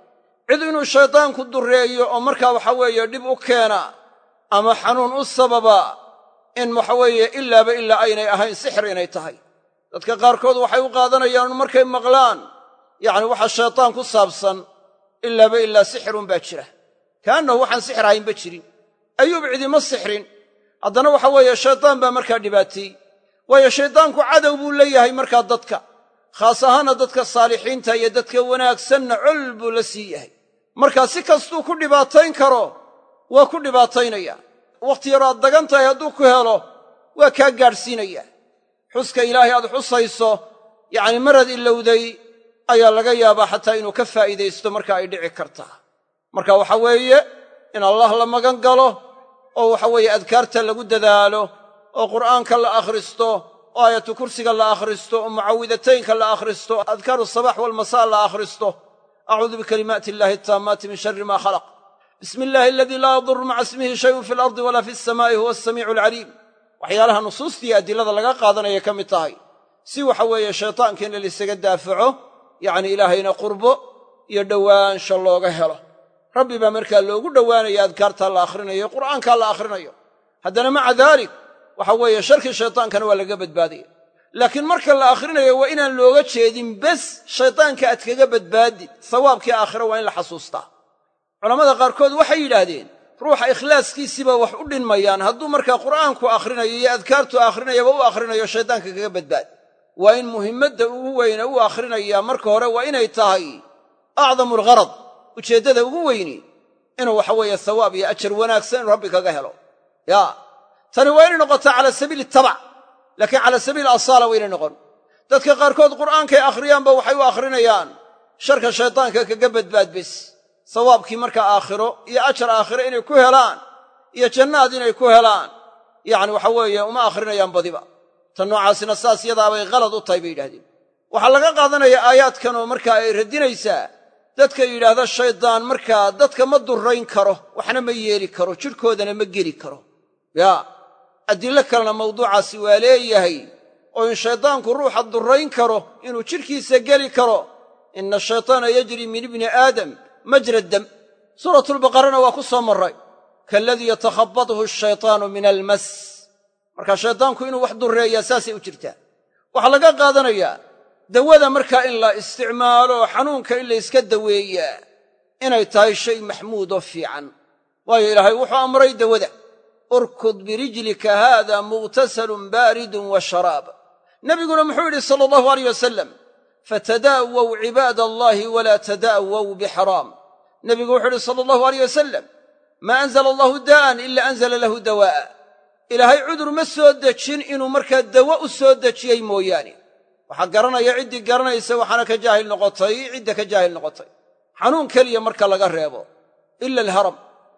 Speaker 2: cid inuu shaydaanku dureeyo oo markaa waxa weeye dhib u keena ama xanuun u sababa in waxa weeye ilaaba ilaa aynay ahayn sixir inay tahay. dadka qaarkood waxay u qaadanayaan markay maqlaan yacni waxa shaydaan ku saabsan ilaaba ilaa sixirun baa jira, kaannahu waxaan sixir ahaynba jirin. ayuub cidima sixrin, haddana waxa weeye shaydaan baa markaa dhibaateeyey. waayo shaydaanku cadow buu leeyahay markaa dadka, khaas ahaana dadka saalixiinta iyo dadka wanaagsanna col buu la sii yahay. markaa si kastuu ku dhibaatayn karo waa ku dhibaataynaya. wakhti yaroo aad dagan tahay hadduu ku helo waa kaa gaadhsiinaya. xuska ilaahay aad xusayso yacni marad ilowday ayaa laga yaabaa xataa inuu ka faa'iidaysto marka ay dhici kartaa. marka waxa weeye in allah la magan galo oo waxa weeye adkaarta lagu dadaalo oo qur'aanka la akhristo oo aayatu kursiga la akhristo oo mucawidataynka la akhristo, adkaaru sabax walmasaa la akhristo. acuudu bikalimaati illaahi attaammaati min sharri maa khalaq. bismi illaahi aladii laa yadurru maca ismihi shayun fi alardi walaa fi alsamaa'i huwa asamiicu alcaliim. waxyaalaha nusuustii adilada laga qaadanaya ka mid tahay si waxa weeye shaytaanka in laysaga daafaco, yacni ilaahayna qurbo iyo dhowaansha looga helo. rabbi baa markaa loogu dhowaanaya adkaartaa la akhrinayo, qur'aankaa la akhrinayo. haddana maca daalik waxa weeye sharkii shaytaankana waa laga badbaadaya. laakiin marka la akhrinayo waa inaan looga jeedin bes shaytaanka aad kaga badbaadid, sawaabkii aakhira waa in la xasuustaa. culammada qaarkood waxay yidhaahdeen ruuxa ikhlaaskiisiiba wax u dhinmayaan hadduu markaa qur'aanku akhrinayo iyo adkaartu akhrinayaba u akhrinayo shaytaanka kaga badbaad. waa in muhimmadda ugu weyne u akhrinayaa marka hore waa inay tahay acdamu algharad, ujeeddada ugu weyni inuu waxa weeye sawaab iyo ajar wanaagsan inuu rabbi kaga helo. tani waa inay noqotaa cala sabiili tabac, laakiin cala sabiili asaala waa inay noqon. dadka qaarkood qur'aankay akhriyaanba waxay u akhrinayaan sharka shaytaanka kaga badbaad bes, sawaabkii markaa aakhiro iyo ajar aakhiro inay ku helaan iyo jannaad inay ku helaan yacni waxa weeye uma akhrinayaan badiba. tan noocaasina saas yadaabay khalad u tahay bay yidhahdeen. waxaa laga qaadanaya aayaadkan oo markaa ay radinaysaa dadka yidhaahda shaydaan markaa dadka ma durayn karo, waxna ma yeeli karo, jidhkoodana ma geli karo. adillo kalena mawduucaasi waa leeyahay oo in shaydaanku ruuxa durayn karo, inuu jidhkiisa geli karo. ina ashaytaana yajri min ibni aadam majra dam. suuratulbaqarana waa ku soo marray kaaladii yatakhabbathu ashaytaanu min almas. markaa shaydaanku inuu wax dureeyaa saasay u jirtaa. waxaa laga qaadanayaa dawada markaa in la isticmaalo oo xanuunka in layska daweeyaa inay tahay shay maxmuud oo fiican. waayo ilaahay wuxuu amray dawada, urkud birijlika haada mughtasalun baaridun wa sharaab. nebiguna muxuu yidhi sala allahu alayh wasalam, fatadaa'waw cibaada allahi walaa tadaa'waw bixaraam. nebigu wuxuu yidhi sala allahu alayh wasalam, maa anzala allahu daa'an ila anzala lahu dawaa'a. ilaahay cudur ma soo dejin inuu markaa dawo u soo dejiyey mooyaane. waxaa garanaya ciddii garanaysa, waxaana ka jaahil noqotay cidda ka jaahil noqotay. xanuun keliya marka laga reebo ila alharam.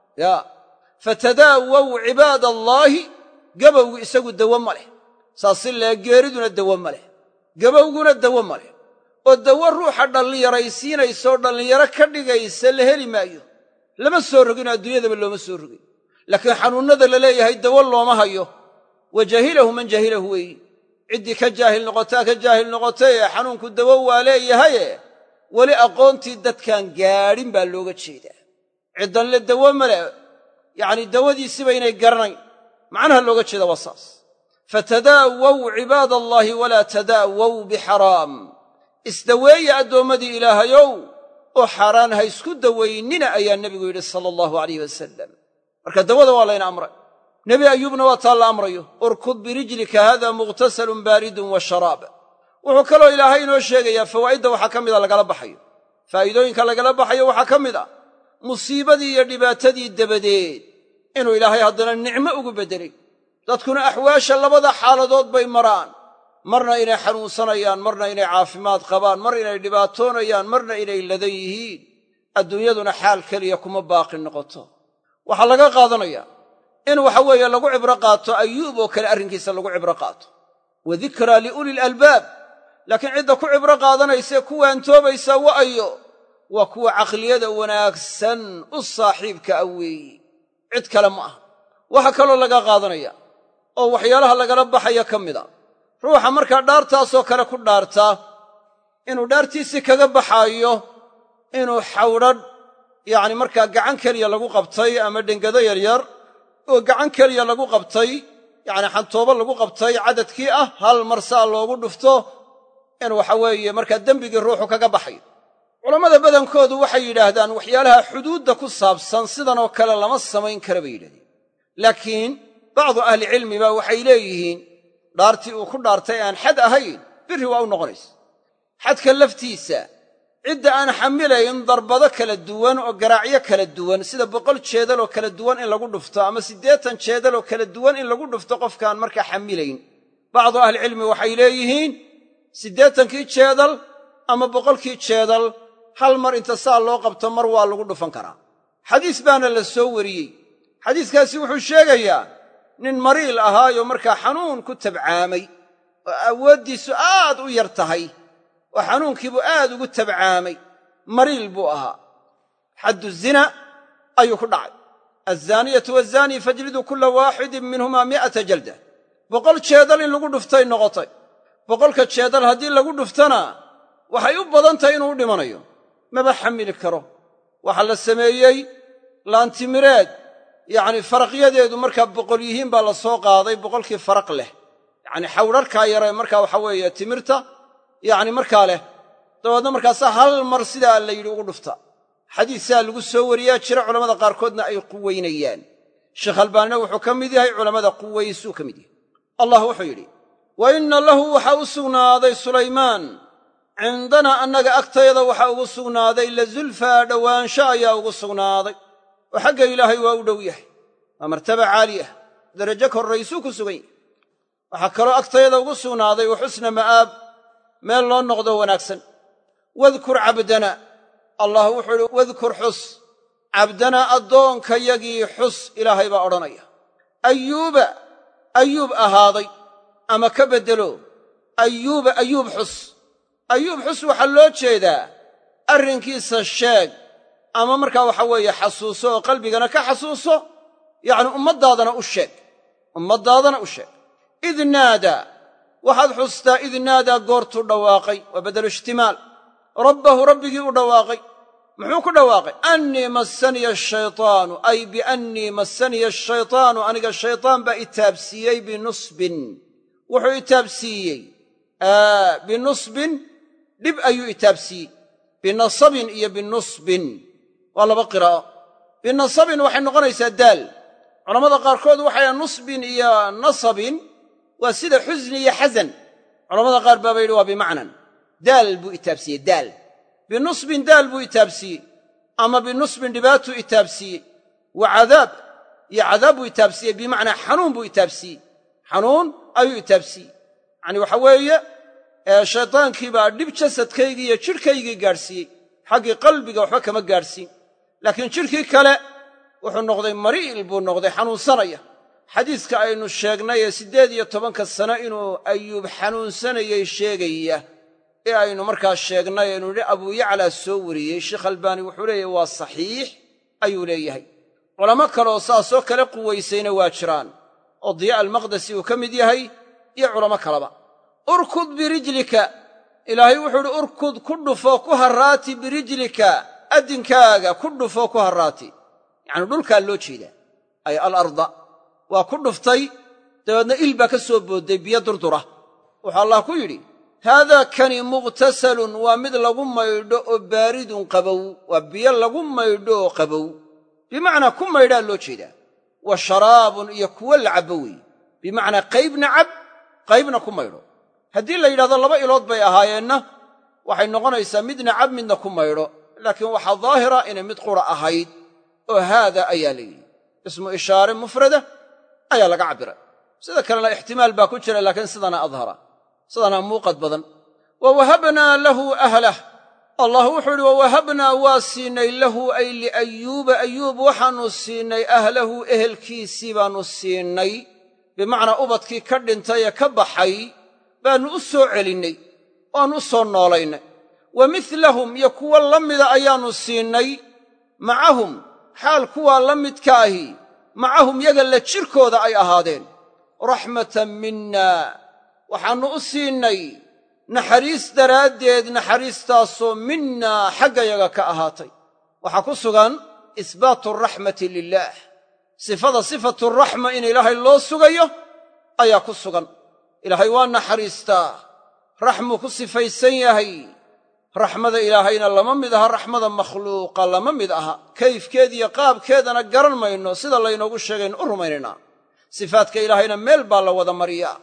Speaker 2: fatadaa'waw cibaada allaahi, gabowgu isagu dawo ma leh. saas si lee geeriduna dawo ma leh, gabowguna dawo ma leh. oo dawo ruuxa dhallinyaraysiinaysoo dhallinyaro ka dhigaysa la heli maayo. lama soo rogin, adduunyadaba looma soo rogin. laakiin xanuunnada la leeyahay dawo looma hayo. wa jahilahu man jahilahu weeyi, ciddii ka jaahil noqotaa ka jaahil noqotay ee xanuunku dawo waa leeyahaye weli aqoontii dadkaan gaadhin baa looga jeedaa. ciddan le dawo male yacni dawadiisiba inay garanayn, macnaha looga jeeda waa saas. fatadaa'waw cibaada allaahi walaa tadaa'waw bixaraam. isdaweeya addoommadii ilaahayow oo xaaraan ha isku dawaynina ayaa nebigu yidhi sala allahu alayh wasalam. marka dawada waa layna amray. nebi ayuubna waa taa la amrayo, urkud birijlika haada mughtasalun baaridun wa sharaab. wuxuu kaloo ilaahay inoo sheegayaa fawaa'idda waxaa ka mida lagala baxayo. faa'iidooyinka lagala baxayo waxaa ka mid a musiibadii iyo dhibaatadii dabadeed inuu ilaahay haddana nicmo ugu beddelay. dadkuna axwaasha labada xaaladood bay maraan, marna inay xanuunsanayaan, marna inay caafimaad qabaan, mar inay dhibaatoonayaan, marna inay ladan yihiin. adduunyaduna xaal keliya kuma baaqi noqoto. waxaa laga qaadanayaa in waxa weeye lagu cibro qaato ayuub oo kale arrinkiisa lagu cibro qaato, wa dikraa liulil albaab. laakiin cidda ku cibro qaadanaysae ku waantoobaysa wa'ayo waa kuwa caqliyada wanaagsan u saaxiibka ah weeyi, cid kale ma aha. waxaa kaloo laga qaadanaya oo waxyaalaha lagala baxaya ka mida ruuxa markaa dhaartaasoo kale ku dhaartaa inuu dhaartiisii kaga baxaayo inuu xawdhadh yacni markaa gacan keliya lagu qabtay ama dhengado yaryar oo gacan keliya lagu qabtay yacni xantoobo lagu qabtay cadadkii ah hal mar saa loogu dhufto in waxa weeye markaa dembigii ruuxu kaga baxay. culammada badankoodu waxay yidhaahdaan waxyaalaha xuduudda ku saabsan sidanoo kale lama samayn kara bay yidhahdeen. laakiin bacdu ahlicilmiba waxay leeyihiin dhaartii uu ku dhaartay aan xad ahayn birri waa u noqonaysa. xadka laftiisa cidda aan xamilayn darbado kala duwan oo garaacyo kala duwan sida 100 jeedal oo kala duwan in lagu dhufto ama 80 jeedal oo kala duwan in lagu dhufto qofkaan markaa xamilayn, bacdu ahlicilmi waxay leeyihiin 80kii jeedal ama 100kii jeedal hal mar inta saa loo qabto mar waa lagu dhufan karaa. xadiis baana la soo wariyey. xadiiskaasi wuxuu sheegayaa nin mariil ahaayoo markaa xanuun ku tabcaamay oo awooddiisu aad u yar tahay oo xanuunkiibuu aad ugu tabcaamay, mariil buu ahaa. xaddu zina ayuu ku dhacay. azzaaniyatu waazzaanii fajliduu kulla waaxidin minhumaa 100 jalda. 100 jeedal in lagu dhuftay noqotay. 100ka jeedal haddii lagu dhuftana waxay u badan tahay inuu u dhimanayo, maba xamili karo. waxaa la sameeyey laantimireed yacni faraqyadeedu markaa 100 yihiin baa la soo qaaday, 100kii faraq leh yacni xawdharkaa yare markaa waxa weeye timirta yacni markaa leh, dabeedna markaasaa hal mar sidaa la yidhi ugu dhufta. xadiisaa lagu soo wariyaa jira, culammada qaarkoodna ay quwaynayaan. sheekh albaanina wuxuu ka mid yahay culammada quwaysuu ka mid yahay. allah wuxuu yidhi wa inna lahu waxaa u sugnaaday sulaymaan cindanaa annaga agtayada waxaa ugu sugnaaday la zulfaa dhowaansho ayaa ugu sugnaaday oo xagga ilaahay waa u dhow yahay. waa martaba caali ah, darajo korraysuu ku sugan yahay. waxaa kaloo agtayada ugu sugnaaday wa xusna ma'aab, meel loo noqdo wanaagsan. wadkur cabdana, allah wuxuu idhi wadkur xus cabdanaa addoonkayagii xus, ilaahay baa odhanaya. ayuub ahaaday ama ka beddelo ayuub xus. ayuub xus waxaa loo jeedaa arrinkiisa sheeg ama markaa waxa weeye xasuuso oo qalbigana ka xasuuso, yacni ummaddaadana u sheeg. id naadaa, waxaad xustaa id naadaa goortuu dhawaaqay, waa badelu ishtimaal. rabbahu rabbigii u dhawaaqay. muxuu ku dhawaaqay? annii massaniya ashaytaanu, ay biannii massaniya ashaytaanu, aniga shaytaan baa itaabsiiyey binusbin. wuxuu itaabsiiyey binusbin, dhib ayuu itaabsiiyey. binasabin iyo binusbin waa laba qiraa'o. binasabin waxay noqonaysaa daal. culammada qaarkood waxay nusbin iyo nasabin waa sida xusni iyo xasan. culammada qaar baaba yidhi waa bimacnan daal buu itaabsiiyey, daal. binusbin daal buu itaabsiiyey ama binusbin dhibaatuu itaabsiiyey. wa cadaab iyo cadaab buu itaabsiiyey, bimacnaa xanuun buu itaabsiiyey, xanuun ayuu itaabsiiyey. yacni waxa weeye shaytaankii baa dhib jasadkaygii iyo jidhkaygii gaadhsiiyey, xaggii qalbiga waxba kama gaadhsiin. laakiin jidhkii kale wuxuu noqday mariil buu noqday, xanuunsanaya. xadiiska aynu sheegnay ee 18 sano inuu ayuub xanuunsanayey sheegaya ee aynu markaa sheegnay inuu yidhi abuu yaclaa soo wariyey, sheekh albaani wuxuu leeyahay waa saxiix ayuu leeyahay. culamo kaleoo saasoo kale quwaysayna waa jiraan oo diyaa almaqdesi uu ka mid yahay iyo culamo kaleba. urkud birijlika, ilaahay wuxuu idhi urkud ku dhufo ku harraati birijlika, addinkaaga ku dhufo ku harraati. yacni dhulkaa loo jeedaa, ay alarda. waa ku dhuftay, dabeedna il baa ka soo boodday biyo durdura. wuxuu allah ku yidhi haadaa kani muqhtasalun, waa mid lagu maydho oo baaridun qabow, waa biyo lagu maydho oo qabow, bimacnaa ku maydhaa loo jeedaa. wa sharaabun iyo kuwo la cabbo weeye, bimacnaa qaybna cab qaybna ku maydho. haddii la yidhahdo 2 ilood bay ahaayeenna waxay noqonaysaa midna cab midna ku maydho, laakiin waxaa daahira inay mid qura ahayd oo haada ayaa la yidhi. ismu ishaare mufrada ayaa laga cabbiray. sida kalena ixtimaal baa ku jira, laakiin sidana adhara, sidana muuqad badan. wa wahabnaa lahu ahlah, allah wuxuu idhi wawahabnaa waa siinay lahu ay liayuuba, ayuub waxaannu siinay ahlahu ehelkiisii baannu siinay, bimacnaa ubadkii ka dhintay ee ka baxay baannu u soo celinnay oaannu u soo noolaynay. wa milahum iyo kuwa la mida ayaannu siinay macahum, xaal kuwaa la midka ahi macahum yaga la jirkooda ay ahaadeen. raxmatan minna, waxaannu u siinay naxariis daraaddeed, naxariistaasoo minnaa xaggayaga ka ahaatay. waxaa ku sugan isbaatu araxmati lilaah sifada sifatu raxma in ilaahay loo sugayo ayaa ku sugan. ilaahay waa naxariistaa, raxmuu ku sifaysan yahay. raxmada ilaahayna lama mid aha raxmada makhluuqa lama mid aha. kayfkeediiyo qaabkeedana garan mayno, sida laynoogu sheegayn u rumaynaynaa. sifaadka ilaahayna meel baa la wada mariyaa.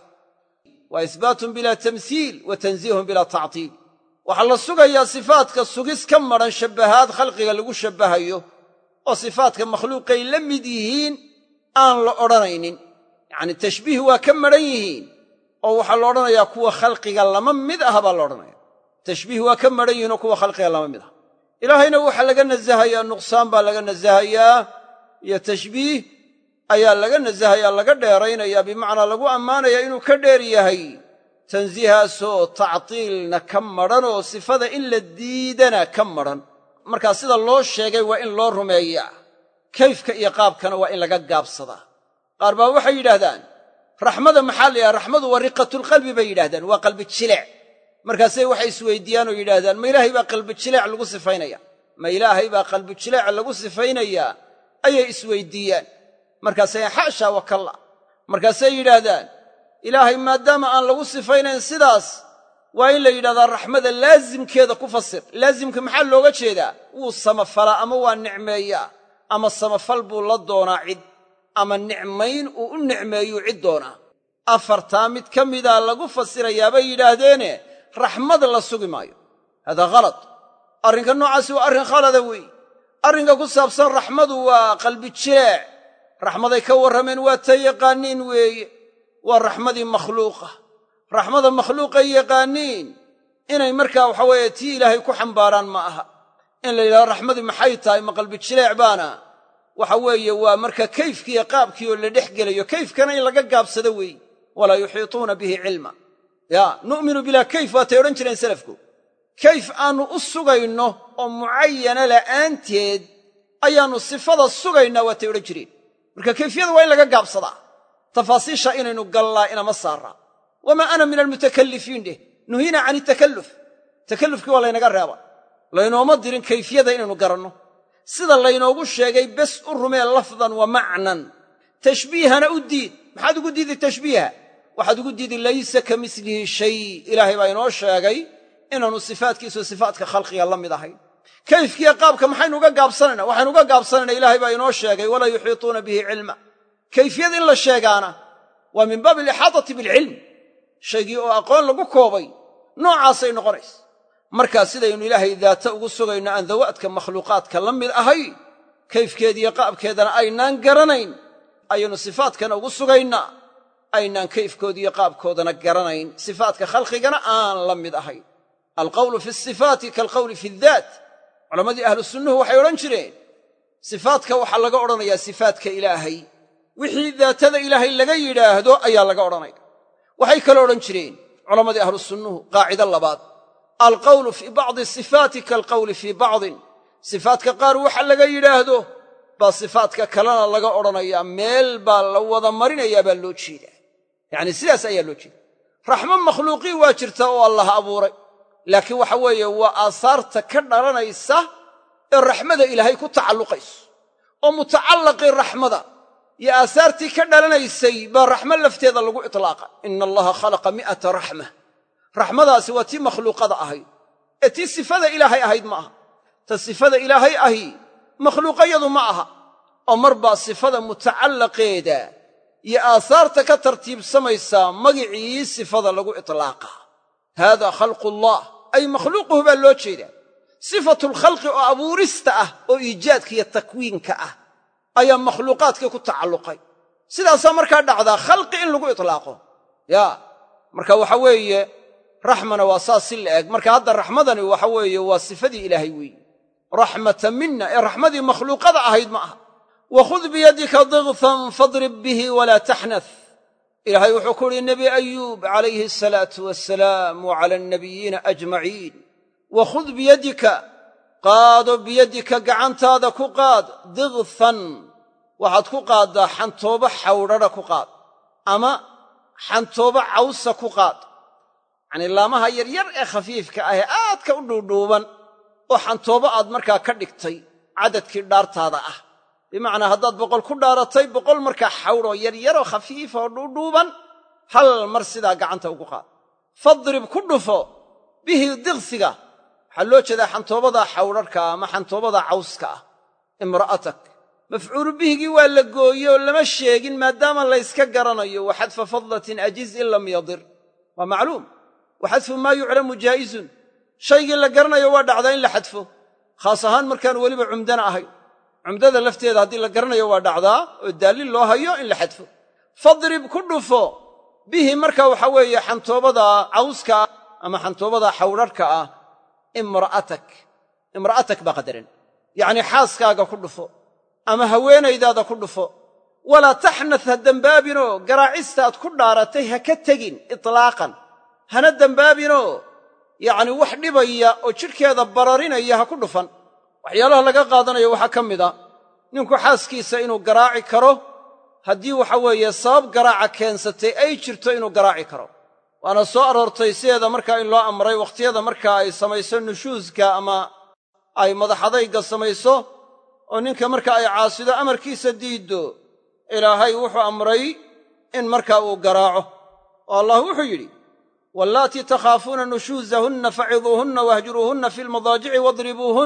Speaker 2: waa isbaatun bilaa tamhiil wa tansiihun bilaa tactiil. waxaa la sugayaa sifaadka sugis ka madhan shabbahaad khalqiga lagu shabbahayo oo sifaadka makhluuqay la mid yihiin aan la odhanaynin. yacnii tashbiih waa ka madhan yihiin oo waxaa la odhanayaa kuwa khalqiga lama mid aha baa la odhanaya. tashbiih waa ka madhan yihiin oo kuwa khalqiga lama mid aha. ilaahayna waxaa laga nasahayaa nuqsaan baa laga nasahayaa iyo tashbiih ayaa laga nasahayaa laga dheeraynayaa, bimacnaa lagu ammaanayaa inuu ka dheer yahay. tansiihaasoo tactiilna ka madhan oo sifada in la diidana ka madhan. markaa sida loo sheegay waa in loo rumeeyaa, kayfka iyo qaabkana waa in laga gaabsadaa. qaar baa waxay yidhaahdaan raxmada maxaa la yidhaha? raxmadu waa riqatulqalbi bay yidhahdaan, waa qalbi jileec. markaasay waxay isweydiiyaan oo yidhaahdaan ma ilaahay baa qalbi jileec lagu sifaynaya? ma ilaahay baa qalbi jileec lagu sifaynayaa ayay isweydiiyaan. markaasay xaashaa wakalla. markaasay yidhaahdaan ilaahay maadaama aan lagu sifaynayn sidaas, waa in la yidhahdaa raxmada laasimkeeda ku fasir. laasimka maxaa looga jeedaa? wuu samafalaa ama waa nicmeeyaa, ama samafal buu la doonaa cid, ama nicmayn uu u nicmeeyuu cid doonaa. afartaa mid ka mida lagu fasirayaa bay yidhaahdeene raxmad la sugi maayo. hada khalad. arrinka noocaasi waa arrin khalada weeye. arrinka ku saabsan raxmadu waa qalbi jileec. raxmaday ka warrameen waa ta yaqaaniin weeye, waa raxmadii makhluuqa. raxmada makhluuqay yaqaaniin inay markaa waxa weeye tii ilaahay ku xambaaraan ma aha. in la yidhahdo raxmadii maxay tahay, ma qalbi jileec baana? waxa weeye waa marka kayfkiiyo qaabkii oo la dhex gelayo. kayfkana in laga gaabsado weeye. walaa yuxiituuna bihi cilma. nu'minu bilaa kayf waatay odhan jireen salafku. kayf aannu u sugayno oo mucayana la'aanteed ayaannu sifada sugaynaa waatay odhan jireen. marka kayfiyada waa in laga gaabsadaa. tafaasiisha inaynu gallaa inama saaraa. wamaa ana min almutakallifiin dheh, nuhiina can itakalluf. takallufkii waa laynaga reeba. laynooma dirin kayfiyada inaynu garanno. sida laynoogu sheegay bes u rumee lafdan wa macnan. tashbiihana u diid. maxaad ugu diidi tashbiiha? waxaad ugu diidi laysa ka mislihi shay. ilaahay baa inoo sheegay inaannu sifaadkiisu sifaadka khalqiga la mid ahayn. kayfkiiyo qaabka maxaynu uga gaabsanayna? waxaynu uga gaabsanayna ilaahay baa inoo sheegay walaa yuxiituuna bihi cilma. kayfiyada in la sheegaana waa min baabi alixaadati bilcilm. shaygii oo aqoon lagu koobay noocaasay noqonaysa. markaa sidaynu ilaahay daata ugu sugayno aan dawaadka makhluuqaadka la mid ahay, kayfkeediiyo qaabkeedana aynaan garanayn, ayaynu sifaadkana ugu sugaynaa. aynaan kayfkoodiiyo qaabkoodana garanayn, sifaadka khalqigana aan la mid ahayn. alqawlu fi sifaati kaalqawli fi daat. culammadii ahlu sunnuhu waxay odhan jireen sifaadka waxaa laga odhanayaa sifaadka ilaahay. wixii daatada ilaahay laga yidhaahdo ayaa laga odhanaya. waxay kale odhan jireen culammadii ahlu sunnuhu qaacida labaad, alqawlu fii bacdi sifaati kaalqawli fii bacdin. sifaadka qaar waxa laga yidhaahdo baa sifaadka kalena laga odhanayaa. meel baa la wada marinayaa baa loo jeedaa. yacnii sidaas ayaa loo jeeda. raxmo makhluuqii waa jirta oo allah abuuray, laakiin waxa weeye waa aasaarta ka dhalanaysa ee raxmada ilaahay ku tacalluqayso. oo mutacallaqii raxmada iyo aasaartii ka dhalanaysay baa raxmo lafteeda lagu itlaaqa. ina allaha khalaqa mi'ata raxma. raxmadaasi waa tii makhluuqada ahayd ee tii sifada ilaahay ahayd ma aha. ta sifada ilaahay ahi makhluuqayadu ma aha. oo mar baa sifada mutacallaqeeda iyo aasaarta ka tartiibsamaysaa magicii sifada lagu itlaaqa. haadaa khalqullah ay makhluuquhu baa loo jeedaa. sifatulkhalqi oo abuurista ah oo iijaadka iyo takwiinka ah ayaa makhluuqaadkii ku tacalluqay. sidaasaa markaa dhacdaa khalqi in lagu itlaaqo. marka waxa weeye raxmana waa saas si la eg. marka hadda raxmadani waxa weeye waa sifadii ilaahay weeye. raxmata mina ee raxmadii makhluuqada ahayd ma aha. wakhud biyadika digfan fadrib bihi walaa taxnath. ilaahay wuxuu ku uhi nebi ayuub calayhi asalaatu wassalaam wa cala annabiyiina ajmaciin, wakhud biyadika qaado, biyadika gacantaada ku qaad, digfan waxaad ku qaaddaa xantoobo xawdhadha ku qaad, ama xantoobo cawsa ku qaad. yacnii laamaha yaryar ee khafiifka ah ee aadka u dhuudhuuban oo xantoobo aad markaa ka dhigtay cadadkii dhaartaada ah. bimacnaa haddaad 100 ku dhaaratay 100 markaa xawroo yaryaroo khafiifa oo dhuudhuuban hal mar sidaa gacanta ugu qaad. fadrib ku dhufo bihi diqsiga, waxaa loo jeedaa xantoobada xawrarka ama xantoobada cawska ah. imra'atak mafcuulu bihigii waa la gooye oo lama sheegin maadaama la yska garanayo. wa xadfa fadlatin ajiz in lam yadir, waa macluum. wa xadfu maa yuclamu jaa'izun, shaygii la garanayo waa dhacdaa in la xadfo, khaas ahaan markaan weliba cumdana ahay. cumdada lafteeda haddii la garanayo waa dhacdaa oo daalil loo hayo in la xadfo. fadrib ku dhufo bihi marka waxa weeye xantoobada cawska ama xantoobada xawrarka ah imra'atak baa qadaran, yacnii xaaskaaga ku dhufo ama haweenaydaada ku dhufo. walaa taxnath ha dembaabinoo garaacista aad ku dhaaratay ha ka tegin itlaaqan, hana dembaabinoo yacnii wax dhibaya oo jidhkeeda bararinaya ha ku dhufan. waxyaalaha laga qaadanayo waxaa ka mid a ninku xaaskiisa inuu garaaci karo haddii waxa weeye sabab garaaca keensatay ay jirto inuu garaaci karo. waana soo aroortay sideeda markaa in loo amray wakhtiyada markaa ay samayso nushuuska ama ay madaxadayga samayso oo ninka marka ay caasido amarkiisa diiddo, ilaahay wuxuu amray in markaa uu garaaco. oo allah wuxuu yidhi wallaatii takhaafuuna nushuuzahunna faciduuhunna wahjuruuhunna fi lmadaajici wadribuuhun.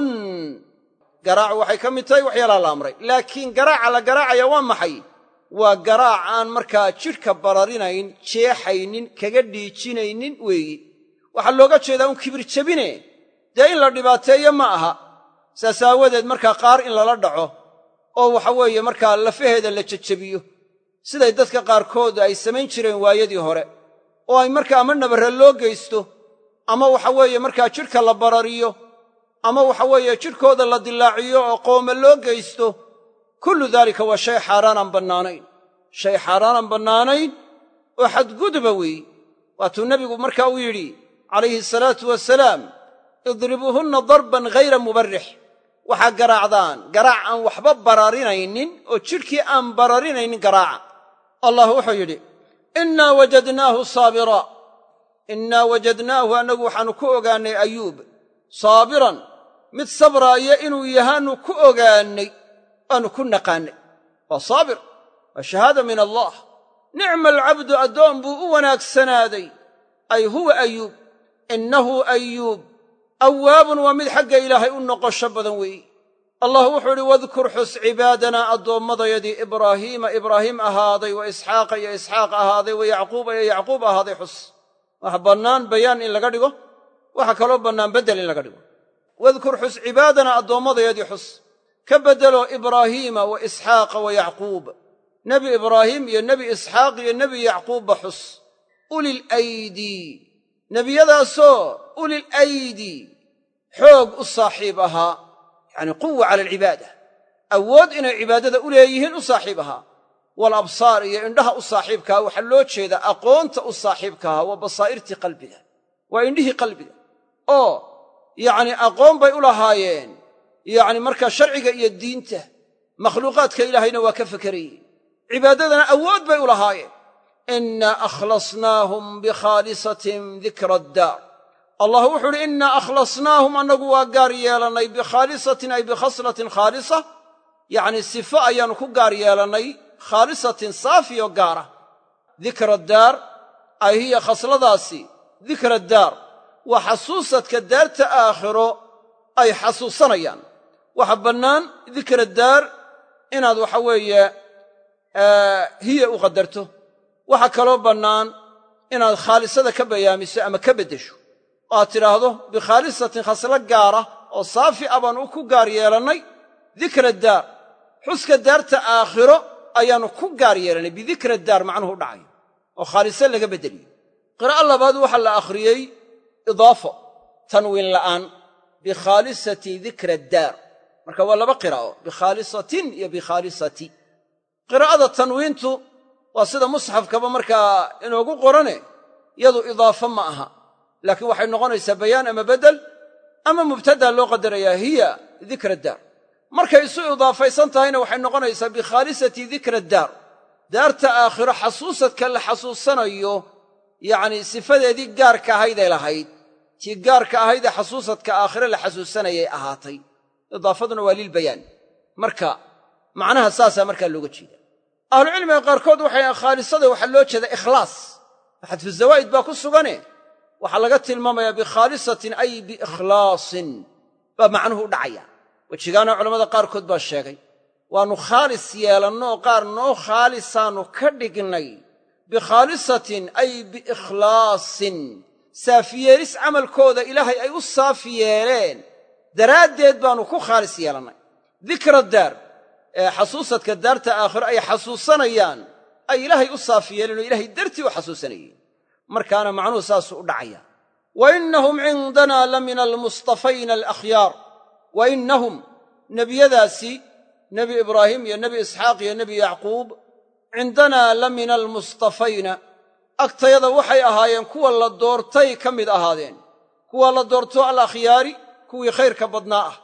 Speaker 2: garaacu waxay ka mid tahay waxyaalaha la amray, laakiin garaaca la garaacaya waa maxay? waa garaac aan markaa jidhka bararinayn, jeexaynin, kaga dhiijinaynin weeyi. waxaa looga jeedaa un kibir jabine, dee in la dhibaateeyo ma aha. saas aawadeed markaa qaar in lala dhaco oo waxa weeye markaa lafaheeda la jejebiyo siday dadka qaarkood ay samayn jireen waayadii hore, oo ay markaa ama nabarre loo geysto ama waxa weeye markaa jidhka la barariyo ama waxa weeye jidhkooda la dilaaciyo oo qoome loo geysto. kullu daalika waa shay xaaraanaan bannaanayn, shay xaaraanaan bannaanayn oo xadguduba weeyi. waatuu nebigu markaa uu yidhi calayhi salaatu wasalaam idribuuhunna darban ghayra mubarrix, waxaa garaacdaan garaac aan waxba bararinaynin oo jidhkii aan bararinaynin garaaca. allah wuxuu yidhi innaa wajadnaahu saabira, innaa wajadnaahu annagu waxaannu ku ogaannay ayuub saabiran mid sabraaya inuu yahaannu ku ogaannay, aanu ku naqaannay. waa saabir, waa shahaada min allah. nicma alcabdu addoon buu u wanaagsanaaday, ay huwa ayuub. innahu ayuub awaabun waa mid xagga ilaahay u noqosho badan weeyi. allah wuxuu idhi wadkur xus cibaadanaa addoommadayadii ibraahiim ahaaday, wa isxaaqa iyo isxaaq ahaaday, wa yacquuba iyo yacquub ahaaday xus. waxa bannaan bayaan in laga dhigo, waxa kaloo bannaan beddel in laga dhigo. wadkur xus cibaadanaa addoommadayadii xus, ka beddelo ibraahiima wa isxaaqa wa yacquub. nebi ibraahim iyo nebi isxaaq iyo nebi yacquubba xus. ulil aydii, nebiyadaasoo ulil aydii xoog u saaxiib ahaa, yacni quwa cala alcibaada, awood inay cibaadada u leeyihiin u saaxiib ahaa. walabsaar iyo indhaha u saaxiibkaha waxaa loo jeedaa aqoonta u saaxiibkaha waa basaa'irtii qalbiga, waa indhihii qalbiga oo yacni aqoon bay u lahaayeen yacni markaa sharciga iyo diinta, makhluuqaadka ilaahayna waa ka fekerayeen, cibaadadana awood bay u lahaayeen. innaa akhlasnaahum bikhaalisatin dikra addaar. allah wuxuu uhi innaa akhlasnaahum annagu waa gaar yeelannay bikhaalisatin ay bikhaslatin khaalisa, yacni sifo ayaannu ku gaar yeelannay khaalisatin saafiyoo gaara. dikra addaar ay hiya khasladaasi dikra addaar waa xasuusadka daarta aakhiro ay xasuusanayaan. waxa bannaan dikra daar inaad waxa weeye hiya u qadarto. waxa kaloo bannaan inaad khaalisada ka bayaamiso ama ka beddesho oo aad tidhaahdo bikhaalisatin khaslo gaara oo saafi a baan u ku gaar yeelannay dikra daar, xuska daarta aakhiro ayaannu ku gaar yeelannay bidikra daar macnuhu u dhacayo oo khaalise laga beddeliyo. qira'a labaad waxaa la akhriyey idaafo tanwiin la'aan, bikhaalisati dikra daar. marka waa laba qiraa'o, bikhaalisatin iyo bikhaalisati. qiraa'ada tanwiintu waa sida musxafkaba markaa inoogu qorane, yadu idaafo ma aha, laakiin waxay noqonaysaa bayaan ama beddel ama mubtada loo qadarayaa hiya dikra daar. markay isu idaafaysan tahayna waxay noqonaysaa bikhaalisati dikra daar, daarta aakhiro xasuusadka la xasuusanayo, yacnii sifadeedii gaarka ahayday lahayd, tii gaarka ahaydee xasuusadka aakhire la xasuusanayay ahaatay. idaafaduna waa lilbayaan marka macnaha saasaa markaa looga jeeda ahlucilmiga qaarkood waxay khaalisada waxaa loo jeeda ikhlaas xadfu zawaa'id baa ku sugane waxaa laga tilmaamayaa bikhaalisatin ay biikhlaasin baa macnuhu u dhacaya wejigaana culammada qaarkood baa sheegay waannu khaalis yeelanno oo qaar noo khaalisaannu ka dhignay bikhaalisatin ay biikhlaasin saafiyeelis camalkooda ilaahay ay u saafi yeeleen daraaddeed baannu ku khaalis yeelannay dikra daar xasuusadka daarta aakhiro ay xasuusanayaan ay ilaahay u saafi yeeleen oo ilaahay dartii u xasuusanayeen markaana macnuhu saasuu u dhacaya wa innahum cindanaa la mina almustafayna alakhyaar wa innahum nebiyadaasi nebi ibraahim iyo nebi isxaaq iyo nebi yacquub cindanaa la mina almustafayna agtayada waxay ahaayeen kuwa la doortay ka mid ahaadeen kuwa la doorto alakhyaari kuwii khayrka badnaa ah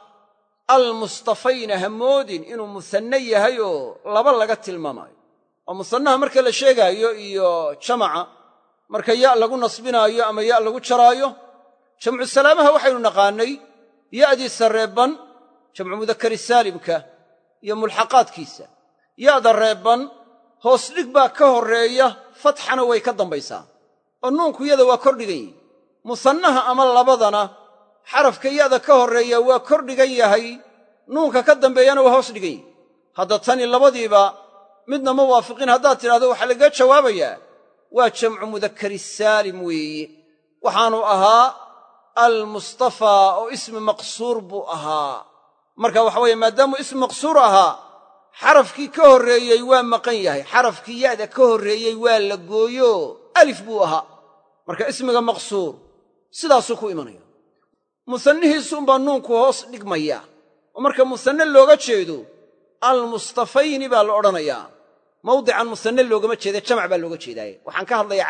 Speaker 2: almustafayna hamoodin inuu musanne yahay oo laba laga tilmaamaayo oo musannaha marka la sheegaayo iyo jamaca marka ya' lagu nasbinaayo ama ya' lagu jaraayo jamcu salaamaha waxaynu naqaannay ya'diisa reebban jamcu mudakari saalimka iyo mulxaqaadkiisa ya'da reebban hoos dhig baa ka horreeya fatxana way ka dambaysaa oo nuunku yada waa kor dhigan yihi musannaha ama labadana xarafka ya'da ka horreeya waa kor dhigan yahay nuunka ka dambeeyana waa hoos dhigan yihi hadda tani labadiiba midna ma waafiqin haddaad tidhahdo waxaa lagaga jawaabayaa waa jamcu mudakari saalim weeye waxaanu ahaa almustafaa oo ismi maqsuur buu ahaa marka waxa weeye maadaamuu ismi maqsuur ahaa xarafkii ka horreeyey waa maqan yahay xarafkii ya'da ka horreeyey waa la gooyo alif buu ahaa marka ismiga maqsuur sidaasuu ku imanaya musannihiisuunbaa nuunku hoos dhigmaya oo marka musanne looga jeedo almustafayni baa la odhanayaa mawdican musanne loogama jeeda jamac baa looga jeedaaye waxaan ka hadlayaa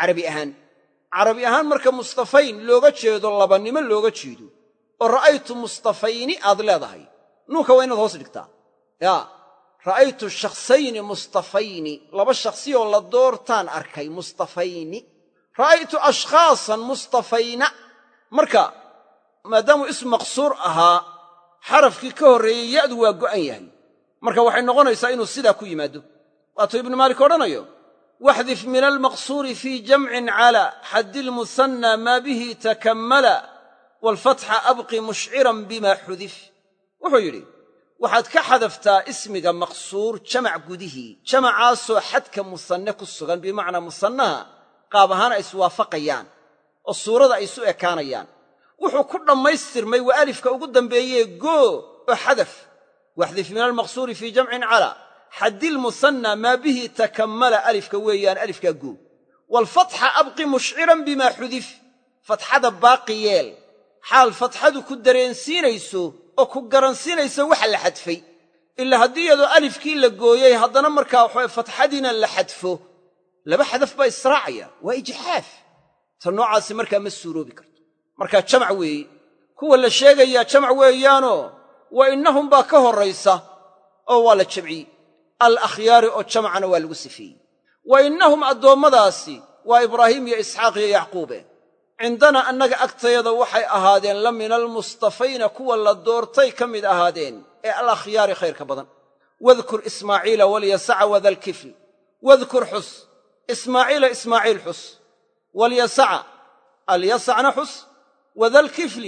Speaker 2: carabi ahaan marka mustafayn looga jeedo labannimo looga jeedo oo ra'aytu mustafayni aad leedahay nuunka waa inaad hoos dhigtaa yaa ra'aytu shakhsayni mustafayni laba shakhsiyoo la doortaan arkay mustafayni ra'aytu ashkhaasan mustafayna marka maadaamuu ism maqsuur ahaa xarafkii ka horreeyey ya'du waa go'an yahay marka waxay noqonaysaa inuu sidaa ku yimaado waatuu ibnu maalik odhanayo waxdif min almaqsuuri fii jamcin cala xaddi lmusanna maa bihi takammala waalfatxa abqi mushciran bima xudif wuxuu yidhi waxaad ka xadaftaa ismiga maqsuur jamac gudihii jamacaasoo xadka musanne ku sugan bimacnaa musannaha qaab ahaan ay iswaafaqayaan oo suurada ay isu ekaanayaan wuxuu ku dhammaystirmay waa alifka ugu dambeeyee goo oo xadaf waxdif min almaqsuuri fii jamcin cala xaddi lmusanna maa bihi takammala alifka weeyaan alifkaa goo waalfatxa abqi mushciran bimaa xudif fatxada baaqi yeel xaal fatxadu ku dareensiinayso oo ku garansiinaysa waxa la xadfay ilaa haddii iyadoo alifkii la gooyey haddana markaa waxawaye fatxadiina la xadfo laba xadaf baa israacaya waa ijxaaf ta noocaasi markaa ma suuroobi karto markaa jamac weeye kuwa la sheegayaa jamac weeyaanoo wa innahum baa ka horraysa oo waa la jamciyey alakhyaari oo jamcana waa lagu sifeeyey wa innahum addoommadaasi waa ibraahiim iyo isxaaq iyo yacquube cindana annaga agtayada waxay ahaadeen la mina almustafayna kuwa la doortay ka mid ahaadeen ee alakhyaari khayrka badan wadkur ismaaciila walyasaca wadalkifli wadkur xus ismaaciila ismaaciil xus walyasaca alyasacna xus wadalkifli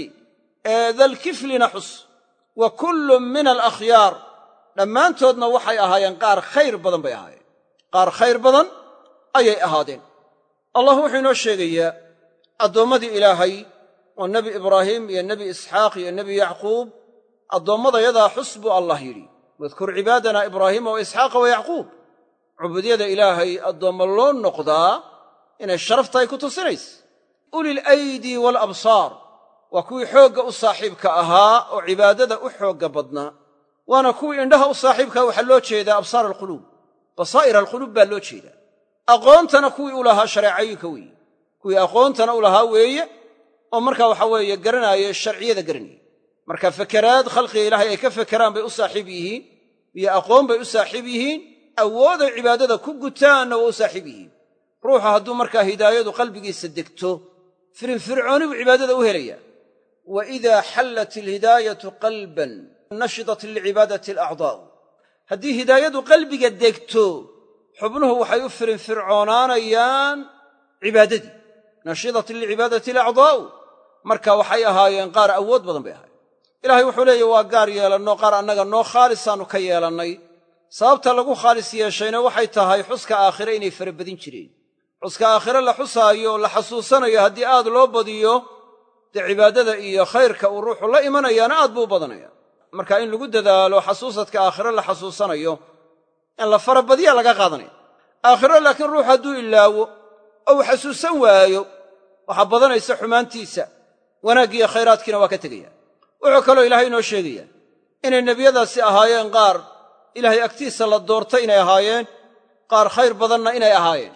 Speaker 2: dalkiflina xus wa kullun min alakhyaar dhammaantoodna waxay ahaayeen qaar khayr badan bay ahaayeen qaar khayr badan ayay ahaadeen allah wuxuu inoo sheegayaa addoommadii ilaahay oo nebi ibraahim iyo nebi isxaaq iyo nebi yacquub addoomadayadaa xus buu allah yidhi wadkur cibaadana ibraahiima wa isxaaqa wa yacquub cubuudyada ilaahay addoommo loo noqdaa inay sharaf tahay ku tusinaysa ulil aydi waalabsaar waa kuwii xoogga u saaxiibka ahaa oo cibaadada u xoogga badnaa waana kuwii indhaha u saaxiibkaa waxaa loo jeedaa absaar alquluub basaa'ir alquluub baa loo jeedaa aqoontana kuwii u lahaa shareecooyinka weeye kuwii aqoontana u lahaa weeye oo markaa waxaa weeye garanaaye sharciyada garanayay marka fakeraad khalqiga ilaahay ay ka fekeraan bay u saaxiib yihiin iyo aqoon bay u saaxiib yihiin awooday cibaadada ku gutaanna waa u saaxiib yihiin ruuxu hadduu markaa hidaayadu qalbigiisa degto firinfircooni buu cibaadada u helayaa wa idaa xallat ilhidaayatu qalban nashidat lilcibaadati alacdaa'u haddii hidaayadu qalbiga degto xubnuhu waxay u firinfircoonaanayaan cibaadadii nashidat lilcibaadati alacdaa'u marka waxay ahaayeen qaar awood badan bay ahaayeen ilaahay wuxuu leeyahy waa gaar yeelanno qaar annaga noo khaalisaannu ka yeelannay sababta lagu khaalis yeeshayna waxay tahay xuska aakhire inay farabadin jireen xuska aakhire la xusaayo oo la xasuusanayo haddii aad loo badiyo dee cibaadada iyo khayrka uu ruuxu la imanayaana aad buu u badanaya marka in lagu dadaalo xasuusadka aakhire la xasuusanayo in la farabadiya laga qaadanaya aakhiro laakiin ruux hadduu ilaawo oo uu xasuusan waayo waxaa badanaysa xumaantiisa wanaaggiiyo khayraadkiina waa ka tegaya wuxuu kaloo ilaahay inoo sheegaya inay nebiyadaasi ahaayeen qaar ilaahay agtiisa la doortay inay ahaayeen qaar khayr badanna inay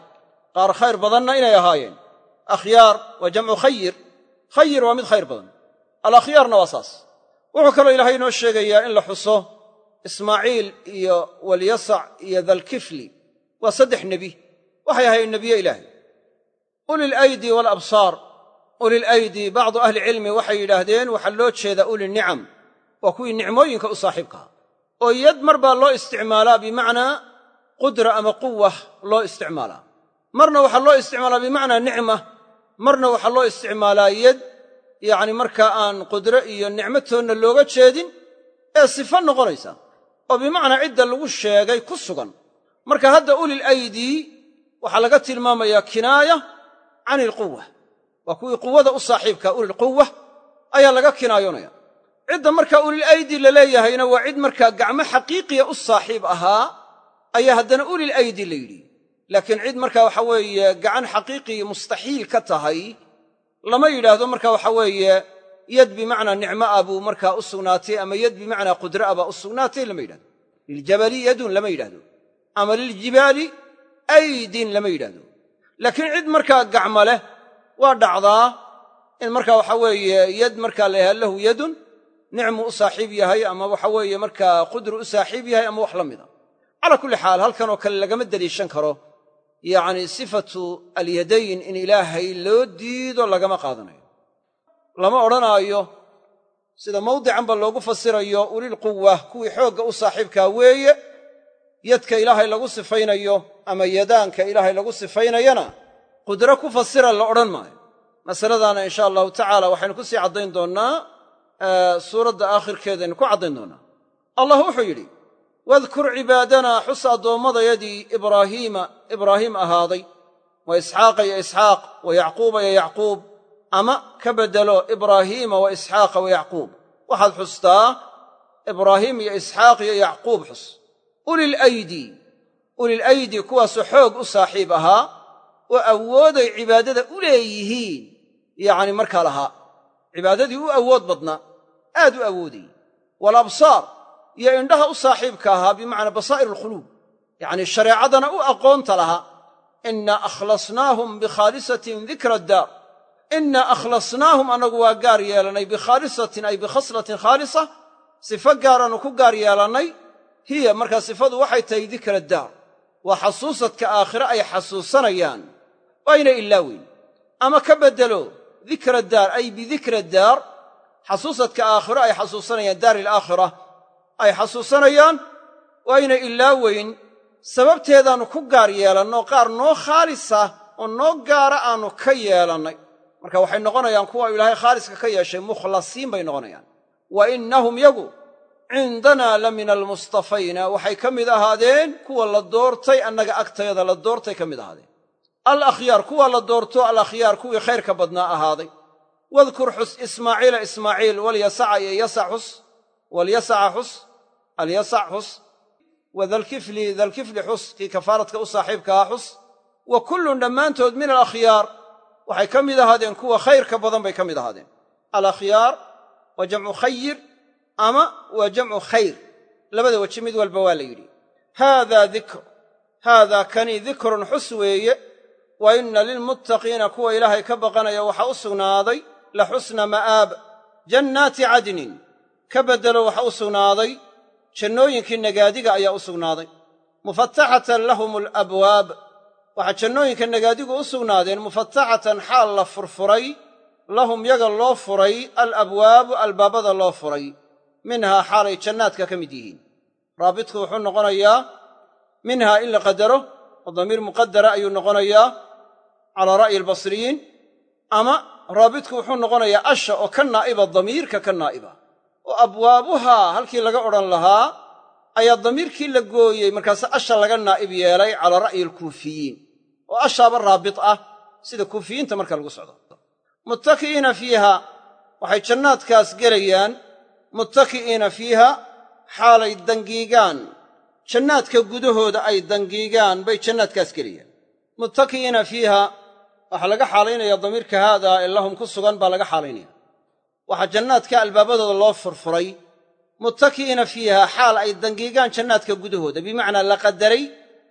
Speaker 2: ahaayeen akhyaar waa jamcu khayir khayir waa mid khayr badan alakhyaarna waa saas wuxuu kaloo ilaahay inoo sheegayaa in la xuso ismaaciil iyo walyasac iyo dalkifli waa 3 nebi waxay ahaayeen nebiye ilaahay ulil aydi walabsaar ulil aydi bacdu ahlicilmi waxay yidhaahdeen waxaa loo jeedaa ulinicam waa kuwii nicmooyinka u saaxiibkaha oo yad mar baa loo isticmaalaa bimacnaa qudra ama quwa loo isticmaalaa marna waxaa loo isticmaalaa bimacnaa nicma marna waxaa loo isticmaalaa yad yacni markaa aan qudro iyo nicmatoonna looga jeedin ee sifo noqonaysa oo bimacnaa cidda lagu sheegay ku sugan marka hadda ulil aydii waxaa laga tilmaamayaa kinaaya can ilquwa waa kuwii quwada u saaxiibka ulilquwa ayaa laga kinaayoonaya cidda markaa ulil aydi la leeyahayna waa cid markaa gacmo xaqiiqiya u saaxiib ahaa ayaa haddana ulil aydi la yidhi laakiin cid markaa waxa weeye gacan xaqiiqii mustaxiil ka tahay lama yidhaahdo marka waxa weeye yad bimacnaa nicmo ah buu markaa u sugnaatay ama yad bimacnaa qudra ah baa u sugnaatay lama yidhahdo liljabali yadun lama yidhahdo ama liljibaali aydin lama yidhahdo laakiin cid markaa gacmo leh waa dhacdaa in markaa waxa weeye yad markaa la yahaa lahu yadun nicmu u saaxiib yahay ama waxa weeye markaa qudru u saaxiib yahay ama wax la mida calaa kulli xaal halkanoo kale lagama deliishan karo yacni sifatu alyadayn in ilaahay loo diido lagama qaadanayo lama odhanaayo sida mawdicanba loogu fasirayo ulilquwa kuwii xoogga u saaxiibkaa weeye yadka ilaahay lagu sifaynayo ama yadaanka ilaahay lagu sifaynayana qudro ku fasira la odhan maayo masaladaana insha allahu tacaala waxaynu ku sii caddayn doonnaa suuradda aakhirkeedaynu ku caddayn doonnaa allah wuxuu yidhi wadkur cibaadanaa xus addoommadayadii ibraahiim ahaaday wa isxaaqa iyo isxaaq wa yacquuba iyo yacquub ama ka beddelo ibraahiima wa isxaaqa wa yacquub waxaad xustaa ibraahiim iyo isxaaq iyo yacquub xus ulil aydi kuwaasoo xoog u saaxiib ahaa oo awooday cibaadada u leeyihiin yacni markaa lahaa cibaadadii u awood badnaa aad u awoodayey walabsaar iyo indhaha u saaxiibka ahaa bimacnaa basaa'ir alkhuluub yacnii shareecadana u aqoonta lahaa innaa akhlasnaahum bikhaalisatin dikra addaar innaa akhlasnaahum annagu waa gaar yeelannay bikhaalisatin ay bikhaslatin khaalisa sifo gaaraannu ku gaar yeelannay hiya markaa sifadu waxay tahay dikra addaar waa xasuusadka aakhire ay xasuusanayaan oo ayna ilaaweyn ama ka beddelo dikra addaar ay bidikra addaar xasuusadka aakhiro ay xasuusanayaan daari alaakhira ay xasuusanayaan oo ayna ilaaweyn sababteedaannu ku gaar yeelanno qaar noo khaalisa oo noo gaara aannu ka yeelannay marka waxay noqonayaan kuwa ilaahay khaaliska ka yeeshay mukhlasiin bay noqonayaan wa innahum yagu cindanaa la mina almustafayna waxay ka mid ahaadeen kuwa la doortay annaga agtayada la doortay ka mid ahaadeen alakhyaar kuwa la doorto alakhyaar kuwii khayrka badnaa ahaaday wadkur xus ismaaciila ismaaciil walyasaca iyo yasac xus walyasaca xus alyasac xus wadalkifli dalkifli xus kii kafaaradka u saaxiibkaha xus wa kullun dhammaantood min alakhyaar waxay ka mid ahaadeen kuwa khayrka badan bay ka mid ahaadeen alakhyaar waa jamcu khayir ama waa jamcu khayr labada weji mid walba waa la yidhi haadaa kani dikrun xus weeye wa inna lilmuttaqiina kuwa ilaahay ka baqanaya waxaa u sugnaaday la xusna ma'aab jannaati cadnin ka beddelo waxaa u sugnaaday jannooyinkii nagaadiga ayaa u sugnaaday mufataxatan lahum alabwaab waxaa jannooyinka nagaadigu u sugnaadeen mufataxatan xaal la furfuray lahum yaga loo furay alabwaabu albaabada loo furay minhaa xaalay jannaadka ka mid yihiin. raabitku wuxuu noqonayaa minhaa in la qadaro oo damiir muqadara ayuu noqonayaa calaa ra'yi albasriyiin, ama raabitku wuxuu noqonayaa asha oo ka naa'iba damiirka ka naa'iba, oo abwaabuhaa halkii laga odhan lahaa ayaa damiirkii la gooyey markaase asha laga naa'ib yeelay calaa ra'yi alkuufiyiin, oo ashaaba raabit ah sida kuufiyiinta marka lagu socdo. muttaki'iina fiiha waxay jannaadkaas gelayaan muttaki'iina fiiha xaalay dangiigaan, jannaadka gudahooda ay dangiigaan bay jannaadkaas gelayaan. muttaki'iina fiiha waxaa laga xaalaynaya damiirka haadaa ee lahum ku sugan baa laga xaalaynaya. waxaa jannaadka albaabadooda loo furfuray muttaki'iina fiiha xaal ay dangiigaan jannaadka gudahooda, bimacnaa la qadaray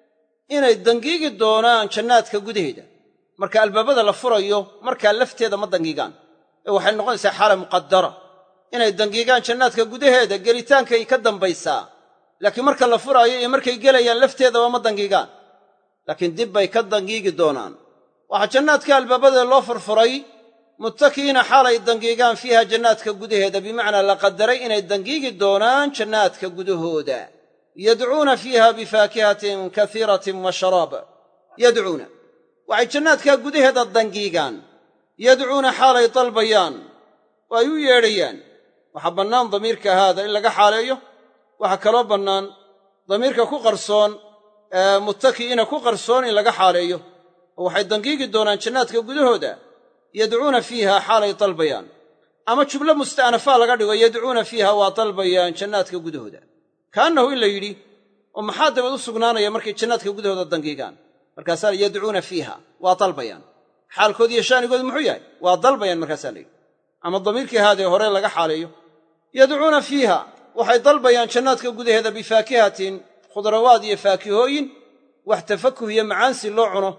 Speaker 2: inay dangiigi doonaan jannaadka gudaheeda. marka albaabada la furayo markaa lafteeda ma dangiigaan, ee waxay noqonaysaa xaala muqadara inay dangiigaan jannaadka gudaheeda gelitaankay ka dambaysaa, laakiin marka la furaayo iyo markay gelayaan lafteedaba ma dangiigaan, laakiin dib bay ka dangiigi doonaan. waxaa jannaadka albaabada loo furfuray muttaki'iina xaalay dangiigaan fiiha jannaadka gudaheeda, bimacnaa la qadaray inay dangiigi doonaan jannaadka gudahooda. yadcuuna fiiha bifaakihatin kaiiratin wa sharaab. yadcuuna waxay jannaadka gudaheeda dangiigaan, yadcuuna xaalay dalbayaan oo ay u yeedhayaan. waxaa bannaan damiirka haada in laga xaaleeyo, waxaa kaloo bannaan damiirka ku qarsoon muttaki'iina ku qarsoon in laga xaaleeyo, oo waxay dangiigi doonaan jannaadka gudahooda yadcuuna fiiha xaalay dalbayaan, ama jumlo musta'nafaa laga dhigo yadcuuna fiiha waa dalbayaan jannaadka gudahooda, kaannahu in la yidhi oo maxaa dabad u sugnaanaya markay jannaadka gudahooda dangiigaan, markaasaa yadcuuna fiiha waa dalbayaan. xaalkood iyo shaanigood muxuu yahay? waa dalbayaan markaasaa la yidhi, ama damiirkii haadee hore laga xaaleeyo. yadcuuna fiiha waxay dalbayaan jannaadka gudaheeda bifaakihatin khudrawaad iyo faakihooyin, wax tafakuh iyo macaansi loo cuno,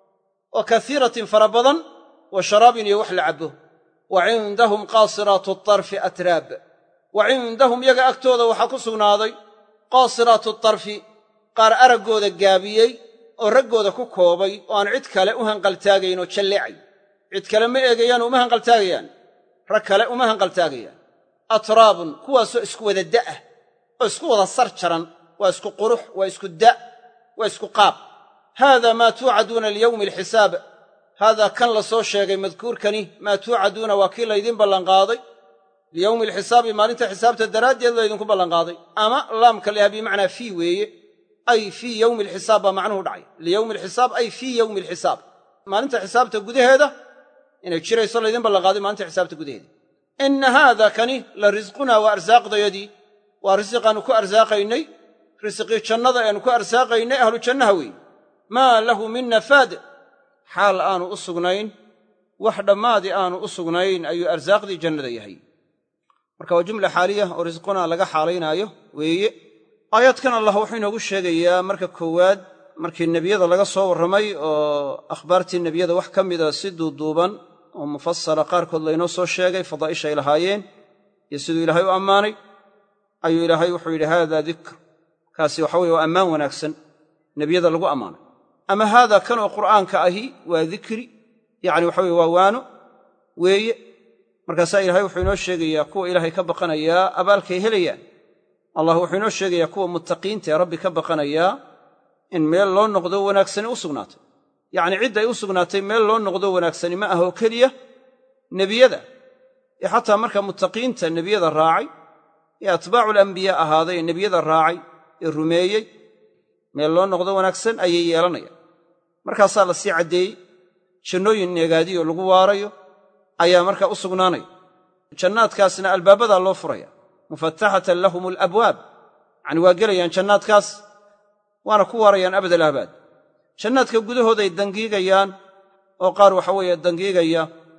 Speaker 2: oo kaiiratin fara badan, wa sharaabin iyo wax la cabbo. wa cindahum qaasiraatu tarfi atraab. wa cindahum yaga agtooda waxaa ku sugnaaday qaasiraatu tarfi qaar araggooda gaabiyey oo raggooda ku koobay, oo aan cid kale u hanqaltaagayn oo jalleecay. cid kale ma eegayaan oo uma hanqaltaagayaan, rag kale uma hanqaltaagayaan. atraabun kuwaasoo isku wada da'ah oo isku wada sar jaran, waa isku qurux, waa isku da', waa isku qaab. haada maa tuucaduuna liyowmi alxisaab. haadaa kan la soo sheegay madkuurkani maa tuucaduuna waa kii laydin ballanqaaday liyowmi alxisaabi maalinta xisaabta daraaddeed laydinku ballanqaaday, ama laamka leha bimacnaa fii weeye, ay fii yowmi alxisaab baa macnuhu dhacay. liyowmi alxisaab ay fii yowmi alxisaab, maalinta xisaabta gudaheeda inay jirayso laydin ballanqaaday maalinta xisaabta gudaheeda. inna haada kani la risqunaa waa arsaaqdayadii, waa risiqaannu ku arsaaqaynay, risiqii jannada eannu ku arsaaqaynay ahlu jannaha weeye. maa lahu min nafaad xaal aanu u sugnayn, wax dhammaadii aanu u sugnayn ayuu arsaaqdii jannada yahay. marka waa jumla xaaliya oo risqunaa laga xaalaynaayo weeye. aayaadkan allah wuxuu inoogu sheegayaa marka koowaad markii nebiyada laga soo warramay oo akhbaartii nebiyada wax ka mida si duuduuban oo mufasala qaarkood laynoo soo sheegay fadaa'isha ay lahaayeen iyo siduu ilaahay u ammaanay, ayuu ilaahay wuxuu yidhi haada dikr, kaasi waxa weye waa ammaan wanaagsan nebiyada lagu ammaanay. ama haada kan oo qur'aanka ahi waa dikri, yacni waxa weye waa waano weeye. markaasaa ilaahay wuxuu inoo sheegayaa kuwa ilaahay ka baqanayaa abaalkay helayaan. allah wuxuu inoo sheegayaa kuwa muttaqiinta ee rabbi ka baqanayaa in meel loo noqdo wanaagsani u sugnaatay. yacnii cidda ay u sugnaatay meel loo noqdo wanaagsani ma aha oo keliya nebiyada, ee xataa marka muttaqiinta nebiyada raacay ee atbaaculambiyaa ahaaday ee nebiyada raacay ee rumeeyey meel loo noqdo wanaagsan ayay yeelanayaan. markaasaa la sii caddeeyey jannooyin neegaadiyo lagu waarayo ayaa markaa u sugnaanaya. jannaadkaasna albaabadaa loo furaya, mufataxatan lahum alabwaab, yacni waa gelayaan jannaadkaas waana ku waarayaan abad alaabaad. jannaadka gudahooday dangiigayaan oo qaar waxa weeye dangiigaya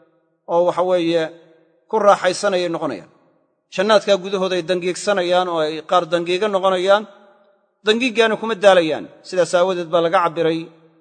Speaker 2: oo waxa weeye ku raaxaysanayay noqonayaan. jannaadkaa gudahooday dangiigsanayaan oo ay qaar dangiiga noqonayaan, dangiiggaana kuma daalayaan. sidaas aawadeed baa laga cabbiray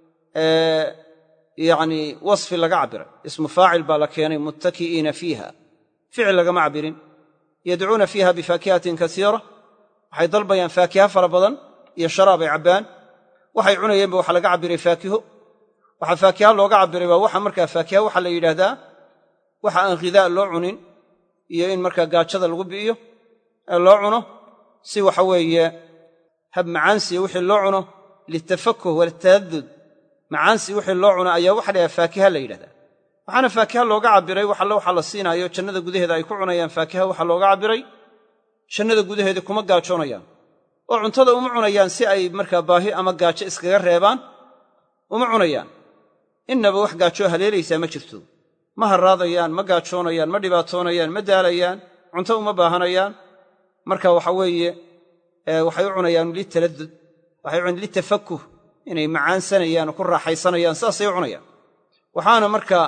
Speaker 2: yacnii wasfi laga cabbiray, ismu faacil baa la keenay muttaki'iina fiiha, ficil lagama cabbirin. yadcuuna fiiha bifaakihatin kasiira, waxay dalbayaan faakiha fara badan iyo sharaab ay cabbaan. waxay cunayeenba waxaa laga cabbiray faakiho. waxaa faakiha looga cabbiray baa waxa markaa faakiha waxaa la yidhaahdaa waxa aan ghidaa loo cunin iyo in markaa gaajada lagu bi'iyo ee loo cuno si waxa weeye hab macaansiya wixii loo cuno litafakuh walitaladdud macaansi wixii loo cuno ayaa waxa la yidhahdaa faakiha la yidhahdaa waxaana faakiha looga cabbiray waxa la siinaayo jannada gudaheeda ay ku cunayaan faakiha waxaa looga cabbiray jannada gudaheeda kuma gaajoonayaan oo cuntada uma cunayaan si ay markaa baahi ama gaajo iskaga reebaan uma cunayaan innaba wax gaajoo haleelaysaa ma jirto ma harraadayaan ma gaajoonayaan ma dhibaatoonayaan ma daalayaan cunto uma baahanayaan marka waxa weeye waxay u cunayaan litaladdud waxay cunayaan litafakuh inay macaansanayaan oo ku raaxaysanayaan saasay u cunayaan waxaana markaa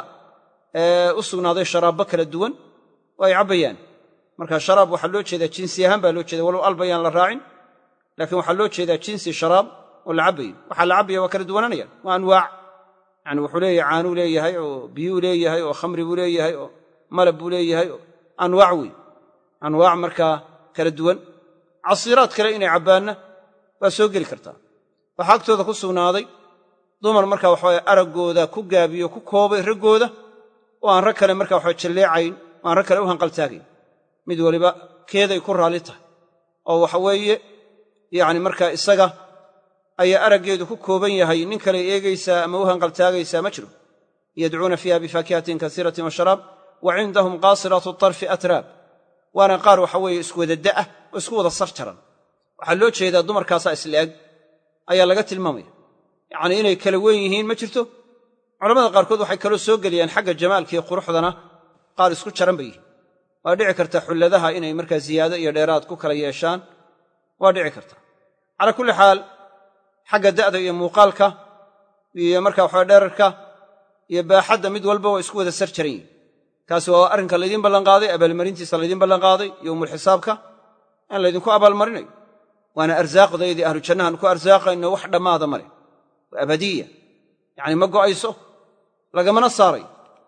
Speaker 2: u sugnaaday sharaabbo kala duwan oo ay cabbayaan marka sharaab waxaa loo jeedaa jinsi ahaan baa loo jeeda walow albayaan la raacin laakiin waxaa loo jeedaa jinsi sharaab oo la cabbayo waxaa la cabbaya waa kala duwananayaan waa anwaac yani wuxuu leeyahay caanuu leeyahay oo biyuu leeyahay oo khamri buu leeyahay oo malab buu leeyahay oo anwaac wey anwaac markaa kala duwan casiiraad kale inay cabbaanna waa soo geli kartaa waxaa agtooda ku sugnaaday dumar markaa waxaweye araggooda ku gaabiyo ku koobay raggooda oo aan rag kale markaa waxawe jalleecayn oo aan rag kale u hanqaltaagayn mid waliba keeday ku raalli tahay oo waxa weeye yacni markaa isaga ayaa araggeedu ku kooban yahay nin kale eegaysaa ama u hanqaltaagaysaa ma jiro yadcuuna fiiha bifaakihatin kasiiratin wa sharaab wa cindahum qaasiraatu tarfi atraab waana qaar waxa weeye isku wada da'ah oo isku wada sar jaran waxaa loo jeedaa dumarkaasaa isla-eg ayaa laga tilmaamaya yacnii inay kala weyn yihiin ma jirto culamada qaarkood waxay kaloo soo geliyaan xagga jamaalkiiyo quruxdana qaar isku jaran bay yihiin waa dhici karta xulladaha inay markaa ziyaado iyo dheeraad ku kala yeeshaan waa dhici karta calaa kulli xaal xagga da'da iyo muuqaalka iyo markaa waxaa dherarka iyo baaxadda mid walba waa isku wada sar jaran yihin kaasi waa arrinka laydiin ballanqaaday abaalmarintiisa laydiin ballanqaaday yowmulxisaabka in laydinku abaalmarinayo waana arsaaqdaydii ahlu jannahan ku arsaaqayno wax dhammaada ma leh waa abadiya yacni ma go'ayso lagamana saaray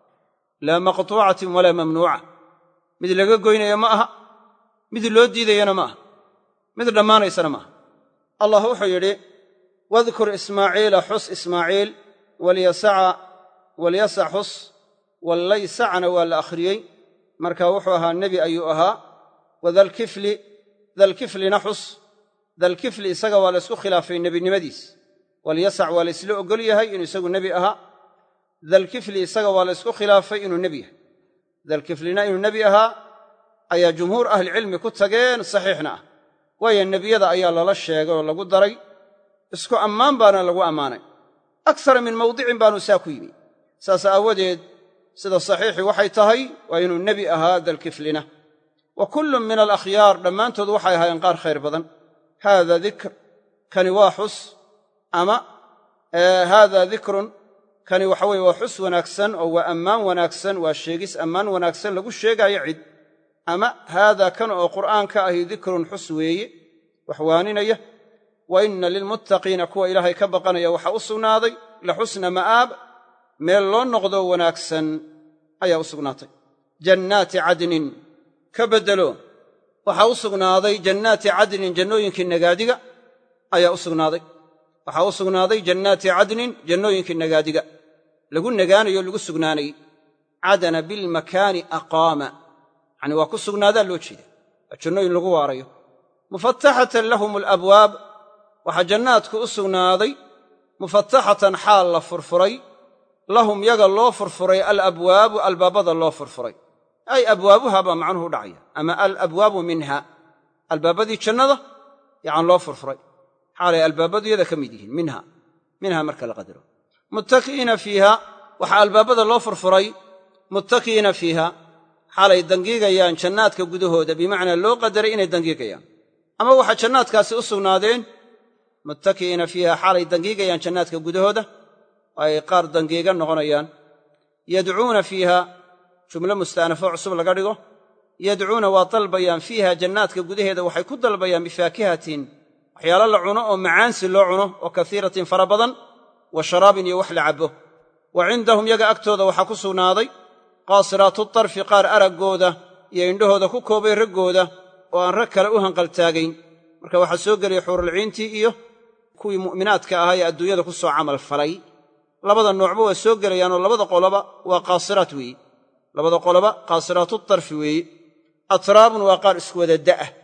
Speaker 2: laa maqtuucatin walaa mamnuuca mid laga goynaya ma aha mid loo diidayana ma aha mid dhammaanaysana ma aha allah wuxuu yidhi wadkur ismaaciila xus ismaaciil walyasac xus wallaysacna waa la akhriyey marka wuxuu ahaa nebi ayuu ahaa wadalkiflina xus dalkifli isaga waa la ysku khilaafay nebinimadiis walyasac waa la ysla ogol yahay inuu isagu nebi ahaa dalkifli isaga waa la ysku khilaafay inuu nebi yahay dalkiflina inuu nebi ahaa ayaa jumhuur ahlicilmi ku tageen saxiixna ah waayo nebiyada ayaa lala sheegay oo lagu daray isku ammaan baana lagu ammaanay aksara min mawdicin baanu saa ku yimi saas aawadeed sida saxiixii waxay tahay waa inuu nebi ahaa dalkiflina wa kullun min alakhyaar dhammaantood waxay ahaayeen qaar khayr badan haada dikr kani waa xus ama haada dikrun kani waxa weye waa xus wanaagsan oo waa ammaan wanaagsan waa sheegis ammaan wanaagsan lagu sheegaayo cid ama haada kan oo qur'aanka ahi dikrun xus weeye wax waaninaya wa inna lilmuttaqiina kuwa ilaahay ka baqanaya waxaa u sugnaaday la xusna ma'aab meel loo noqdo wanaagsan ayaa u sugnaatay jannaati cadnin ka beddelo waxaa u sugnaaday jannaati cadnin jannooyinkii nagaadiga ayaa u sugnaaday waxaa u sugnaaday jannaati cadnin jannooyinkii nagaadiga lagu nagaanayo lagu sugnaanayey cadana bilmakaani aqaama yacni waa ku sugnaadaa loo jeeda waa jannooyin lagu waarayo mufataxatan lahum alabwaab waxaa jannaadku u sugnaaday mufataxatan xaal la furfuray lahum yaga loo furfuray alabwaabu albaabada loo furfuray ay abwaabuha baa macnuhu u dhacaya ama alabwaabu minha albaabadii jannada yacani loo furfuray xaalay albaabaduyada ka mid yihiin minha marka la qadaro muttaki'iina fiiha waxaa albaabada loo furfuray muttaki'iina fiiha xaalay dangiigayaan jannaadka gudahooda bimacnaa loo qadaray inay dangiigayaan ama waxaa jannaadkaasi u sugnaadeen muttaki'iina fiiha xaalay dangiigayaan jannaadka gudahooda oo ay qaar dangiiga noqonayaan yadcuuna fiiha jumlo musta'nafo cusub laga dhigo yadcuuna waa dalbayaan fiiha jannaadka gudaheeda waxay ku dalbayaan bifaakihatin waxyaalo la cuno oo macaansi loo cuno oo kasiiratin fara badan wa sharaabin iyo wax la cabbo wa cindahum yaga agtooda waxaa ku sugnaaday qaasiraatu tarfi qaar araggooda iyo indhahooda ku koobay raggooda oo aan rag kale u hanqaltaagayn marka waxaa soo gelaya xuurulciintii iyo kuwii mu'minaadka ahaa ee adduunyada ku soo camal falay labada noocba waa soo gelayaanoo labada qoloba waa qaasiraat weeye labada qoloba qaasiraatu tarfi weeye atraabun waa qaar isku wada da'ah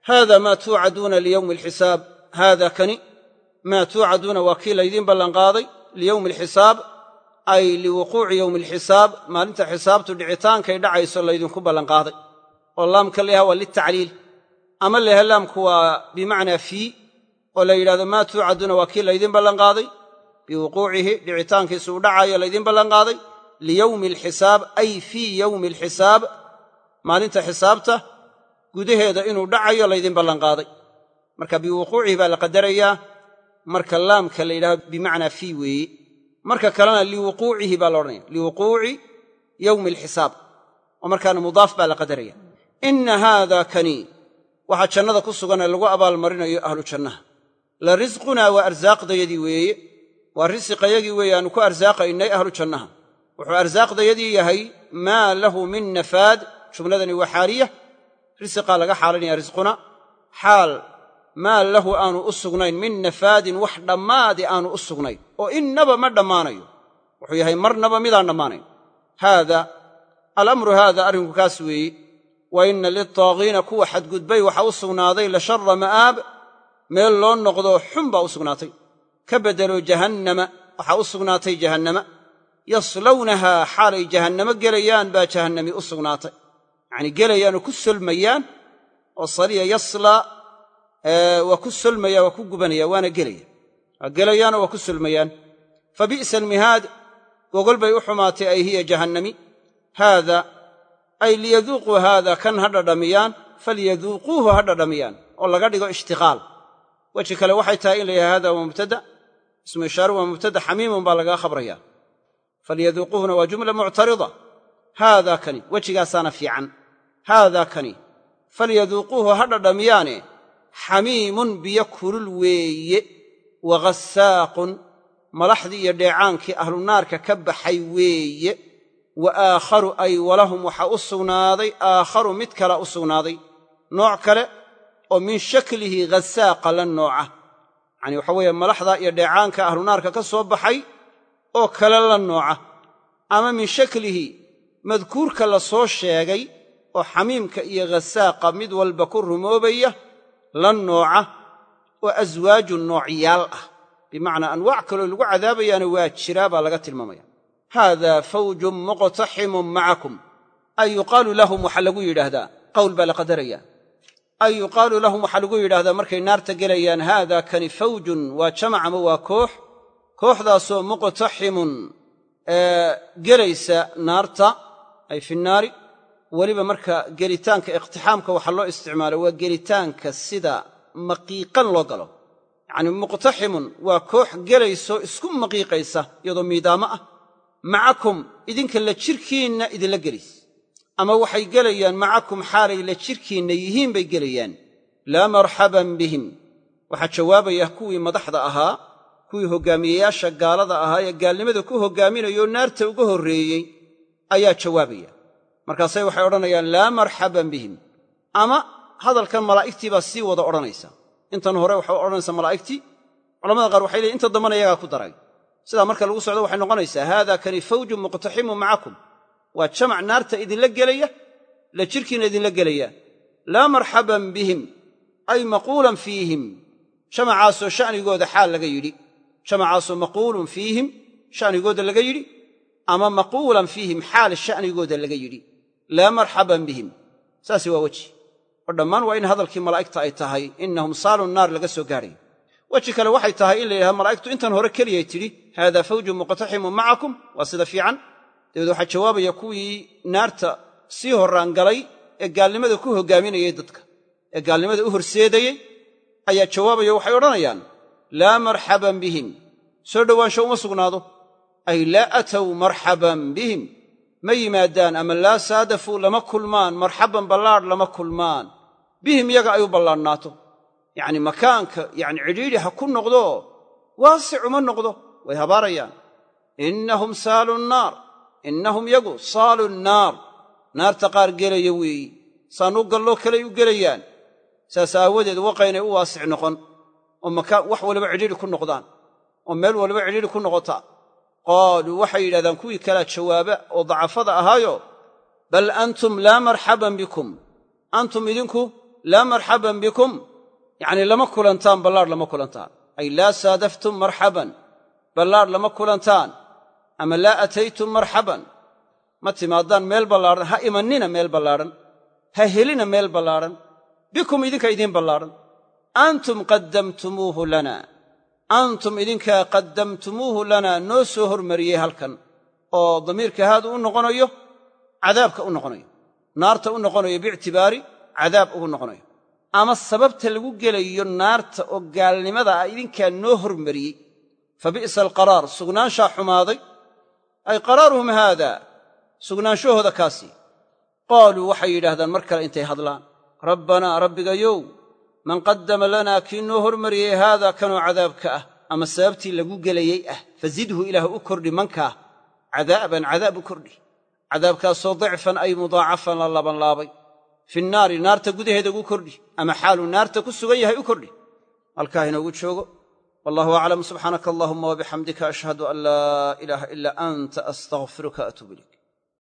Speaker 2: haada maa tuucaduuna liyowmi alxisaab haada kani maa tuucaduuna waa kii laydiin ballanqaaday liyowmi alxisaab ay liwuquuci yowmi alxisaab maalinta xisaabtu dhicitaankay dhacayso laydinku ballanqaaday oo laamka layaha waa litacliil ama layaha laamku waa bimacnaa fii oo la yidhahdo maa tuucaduuna waa kii laydiin ballanqaaday biwuquucihi dhicitaankiisu u dhacaayo laydiin ballanqaaday liyowmi alxisaab ay fii yowmi alxisaab maalinta xisaabta gudaheeda inuu dhacayo laydin ballanqaaday marka biwuquucihi baa la qadarayaa marka laamka la yidhahdo bimacnaa fii weeye marka kalena liwuquucihi baa la odhanaya liwuquuci yowmi alxisaab oo markaana mudaaf baa la qadaraya inna haada kani waxaa jannada ku suganee lagu abaalmarinayo ahlu jannaha la risqunaa waa arsaaqdayadii weeye waa risiqayagii weeye aanu ku arsaaqaynay ahlu jannaha wuxuu arsaaqdayadii yahay maa lahu min nafaad jumladani waa xaaliya risiqaa laga xaalinaya risquna xaal maa lahu aanu u sugnayn min nafaadin wax dhammaadi aanu u sugnayn oo innaba ma dhammaanayo wuxuu yahay marnaba midaan dhammaanayn haada alamru haada arrinku kaas weeye wa inna liltaagiina kuwa xadgudbay waxa u sugnaaday la sharra ma'aab meel loo noqdo xun baa u sugnaatay ka beddelo jahannama waxaa u sugnaatay jahannama yaslawnahaa xaalay jahannamo gelayaan baa jahannami u sugnaatay yacnii gelayaanoo ku solmayaan oo saliya yaslaa waa ku solmaya waa ku gubanaya waana gelaya waa gelayaanoo waa ku solmayaan fa bi'sa almihaad gogol bay u xumaatay ay hiya jahannami haada ay liyaduuquu haada kan ha dhadhamiyaan falyaduuquuhu ha dhadhamiyaan oo laga dhigo ishtiqaal weji kale waxay tahay in la yidhaha hada waa mubtada ismu ishaaru waa mubtada xamiimun baa lagaga khabraya falyaduuquuhuna waa jumla muctarida haada kani wejigaasaana fiican haada kani falyaduuquuhu ha dhadhamiyaane xamiimun biyo kulul weeye wa ghasaaqun malaxdii iyo dheecaankii ahlunaarka ka baxay weeye wa aakharu ay walahum waxaa u sugnaaday aakharu mid kala u sugnaaday nooc kale oo min shaklihi ghasaaqa la nooca yacanii waxa weeye malaxda iyo dheecaanka ahlunaarka ka soo baxay oo kale la nooca ama min shaklihi madkuurka la soo sheegay oo xamiimka iyo ghasaaqa mid walba ku rumoobaya la nooca oo aswaaju noocyaal ah bimacnaa anwaac kaloo lagu cadaabayaana waa jiraa baa laga tilmaamaya haada fawjun muqtaximun macakum ay yuqaalu lahum waxaa lagu yidhaahdaa qowl baa la qadaraya ay yuqaalu lahum waxaa lagu yidhahdaa markay naarta gelayaan haada kani fawjun waa jamac ama waa koox kooxdaasoo muqtaximun gelaysa naarta ay fi naari weliba marka gelitaanka iqtixaamka waxaa loo isticmaalo waa gelitaanka sida maqiiqan loo galo yacnii muqtaximun waa koox gelayso isku maqiiqaysa iyadoo miidaamo ah macakum idinka la jirkiinna idinla gelis ama waxay gelayaan macakum xaalay la jirkiinna yihiin bay gelayaan laa marxaban bihim waxaa jawaabaya kuwii madaxda ahaa kuwii hoggaamiyeyaasha gaalada ahaa ee gaalnimada ku hoggaaminayoo naarta uga horreeyey ayaa jawaabaya markaasay waxay odhanayaan laa marxaban bihim ama hadalkan malaa'igtii baa sii wada odhanaysa intan hore waxay odhanaysaa malaa'igtii culamada qaar waxay leeyiin inta dambana iyagaa ku daray sidaa marka lagu socdo waxay noqonaysaa haada kani fawjun muqtaximun macakum waa jamac naarta idinla gelaya la jirkiinna idinla gelaya laa marxaban bihim ay maquulan fiihim jamacaasoo sha'nigooda xaal laga yidhi jamacaasoo maquulun fiihim sha'nigooda laga yidhi ama maquulan fiihim xaal sha'nigooda laga yidhi laa marxaban bihim saasi waa weji oo dhammaan waa in hadalkii malaa'igta ay tahay innahum saalu naar laga soo gaadhayo weji kale waxay tahay in la yidhahdo malaa'igtu intan hore keliyay tidhi haada fawjun muqtaximun macakum waa sida fiican dabeed waxaa jawaabaya kuwii naarta sii horraan galay ee gaalnimada ku hoggaaminayay dadka ee gaalnimada u horseedayey ayaa jawaabaya waxay odhanayaan laa marxaban bihim soo dhowaansho uma sugnaado ay laa atow marxaban bihim ma yimaadaan ama laa saadafuu lama kulmaan marxaban ballaadh lama kulmaan bihim yaga ay u ballaadhnaato yacni makaanka yacni cidhiidhi ha ku noqdo waasic uma noqdo way habaarayaan innahum saalu nnaar innahum yagu saalu nnaar naarta qaar gelaya weeyi saanuu galloo kaley u gelayaan saas aawadeed waqaynay u waasic noqon oo makaan wax waliba cidhiidhi ku noqdaan oo meel waliba cidhiidhi ku noqota qaaluu waxay yidhahdaan kuwii kalaa jawaaba oo dacafada ahaayo bal antum laa marxaban bikum antum idinku laa marxaban bikum yacnii lama kulantaan ballaadh lama kulantaan ay laa saadaftum marxaban ballaadh lama kulantaan ama laa ataytum marxaban ma timaadaan meel ballaadhan ha imannina meel ballaadhan ha helina meel ballaadhan bikum idinka idiin ballaadhan antum qaddamtumuuhu lana antum idinkaa qaddamtumuuhu lanaa noo soo hormariyey halkan oo damiirka haadu u noqonayo cadaabka u noqonayo naarta u noqonayo biictibaari cadaab ugu noqonayo ama sababta lagu gelayo naarta oo gaalnimada ah idinkaa noo hormariyey fa bi'sa alqaraar sugnaanshaa xumaaday ay qaraaruhum haada sugnaanshahooda kaasii qaaluu waxay yidhaahdaan mar kale intay hadlaan rabbanaa rabbigayow man qaddama lanaa kii noo hormariyey haadaa kanoo cadaabka ah ama sababtii lagu gelayey ah fazidhu ilaah u kordhi mankaa cadaaban cadaab u kordhi cadaabkaasoo dicfan ay mudaacafan la labanlaabay fi nnaari naarta gudaheeda ugu kordhi ama xaaluu naarta ku sugan yahay u kordhi halkaa inoogu joogo wallahu aclam subxaanaka allahuma wabixamdika ashhadu an laa ilaaha ilaa anta astaghfiruka atuub ilayk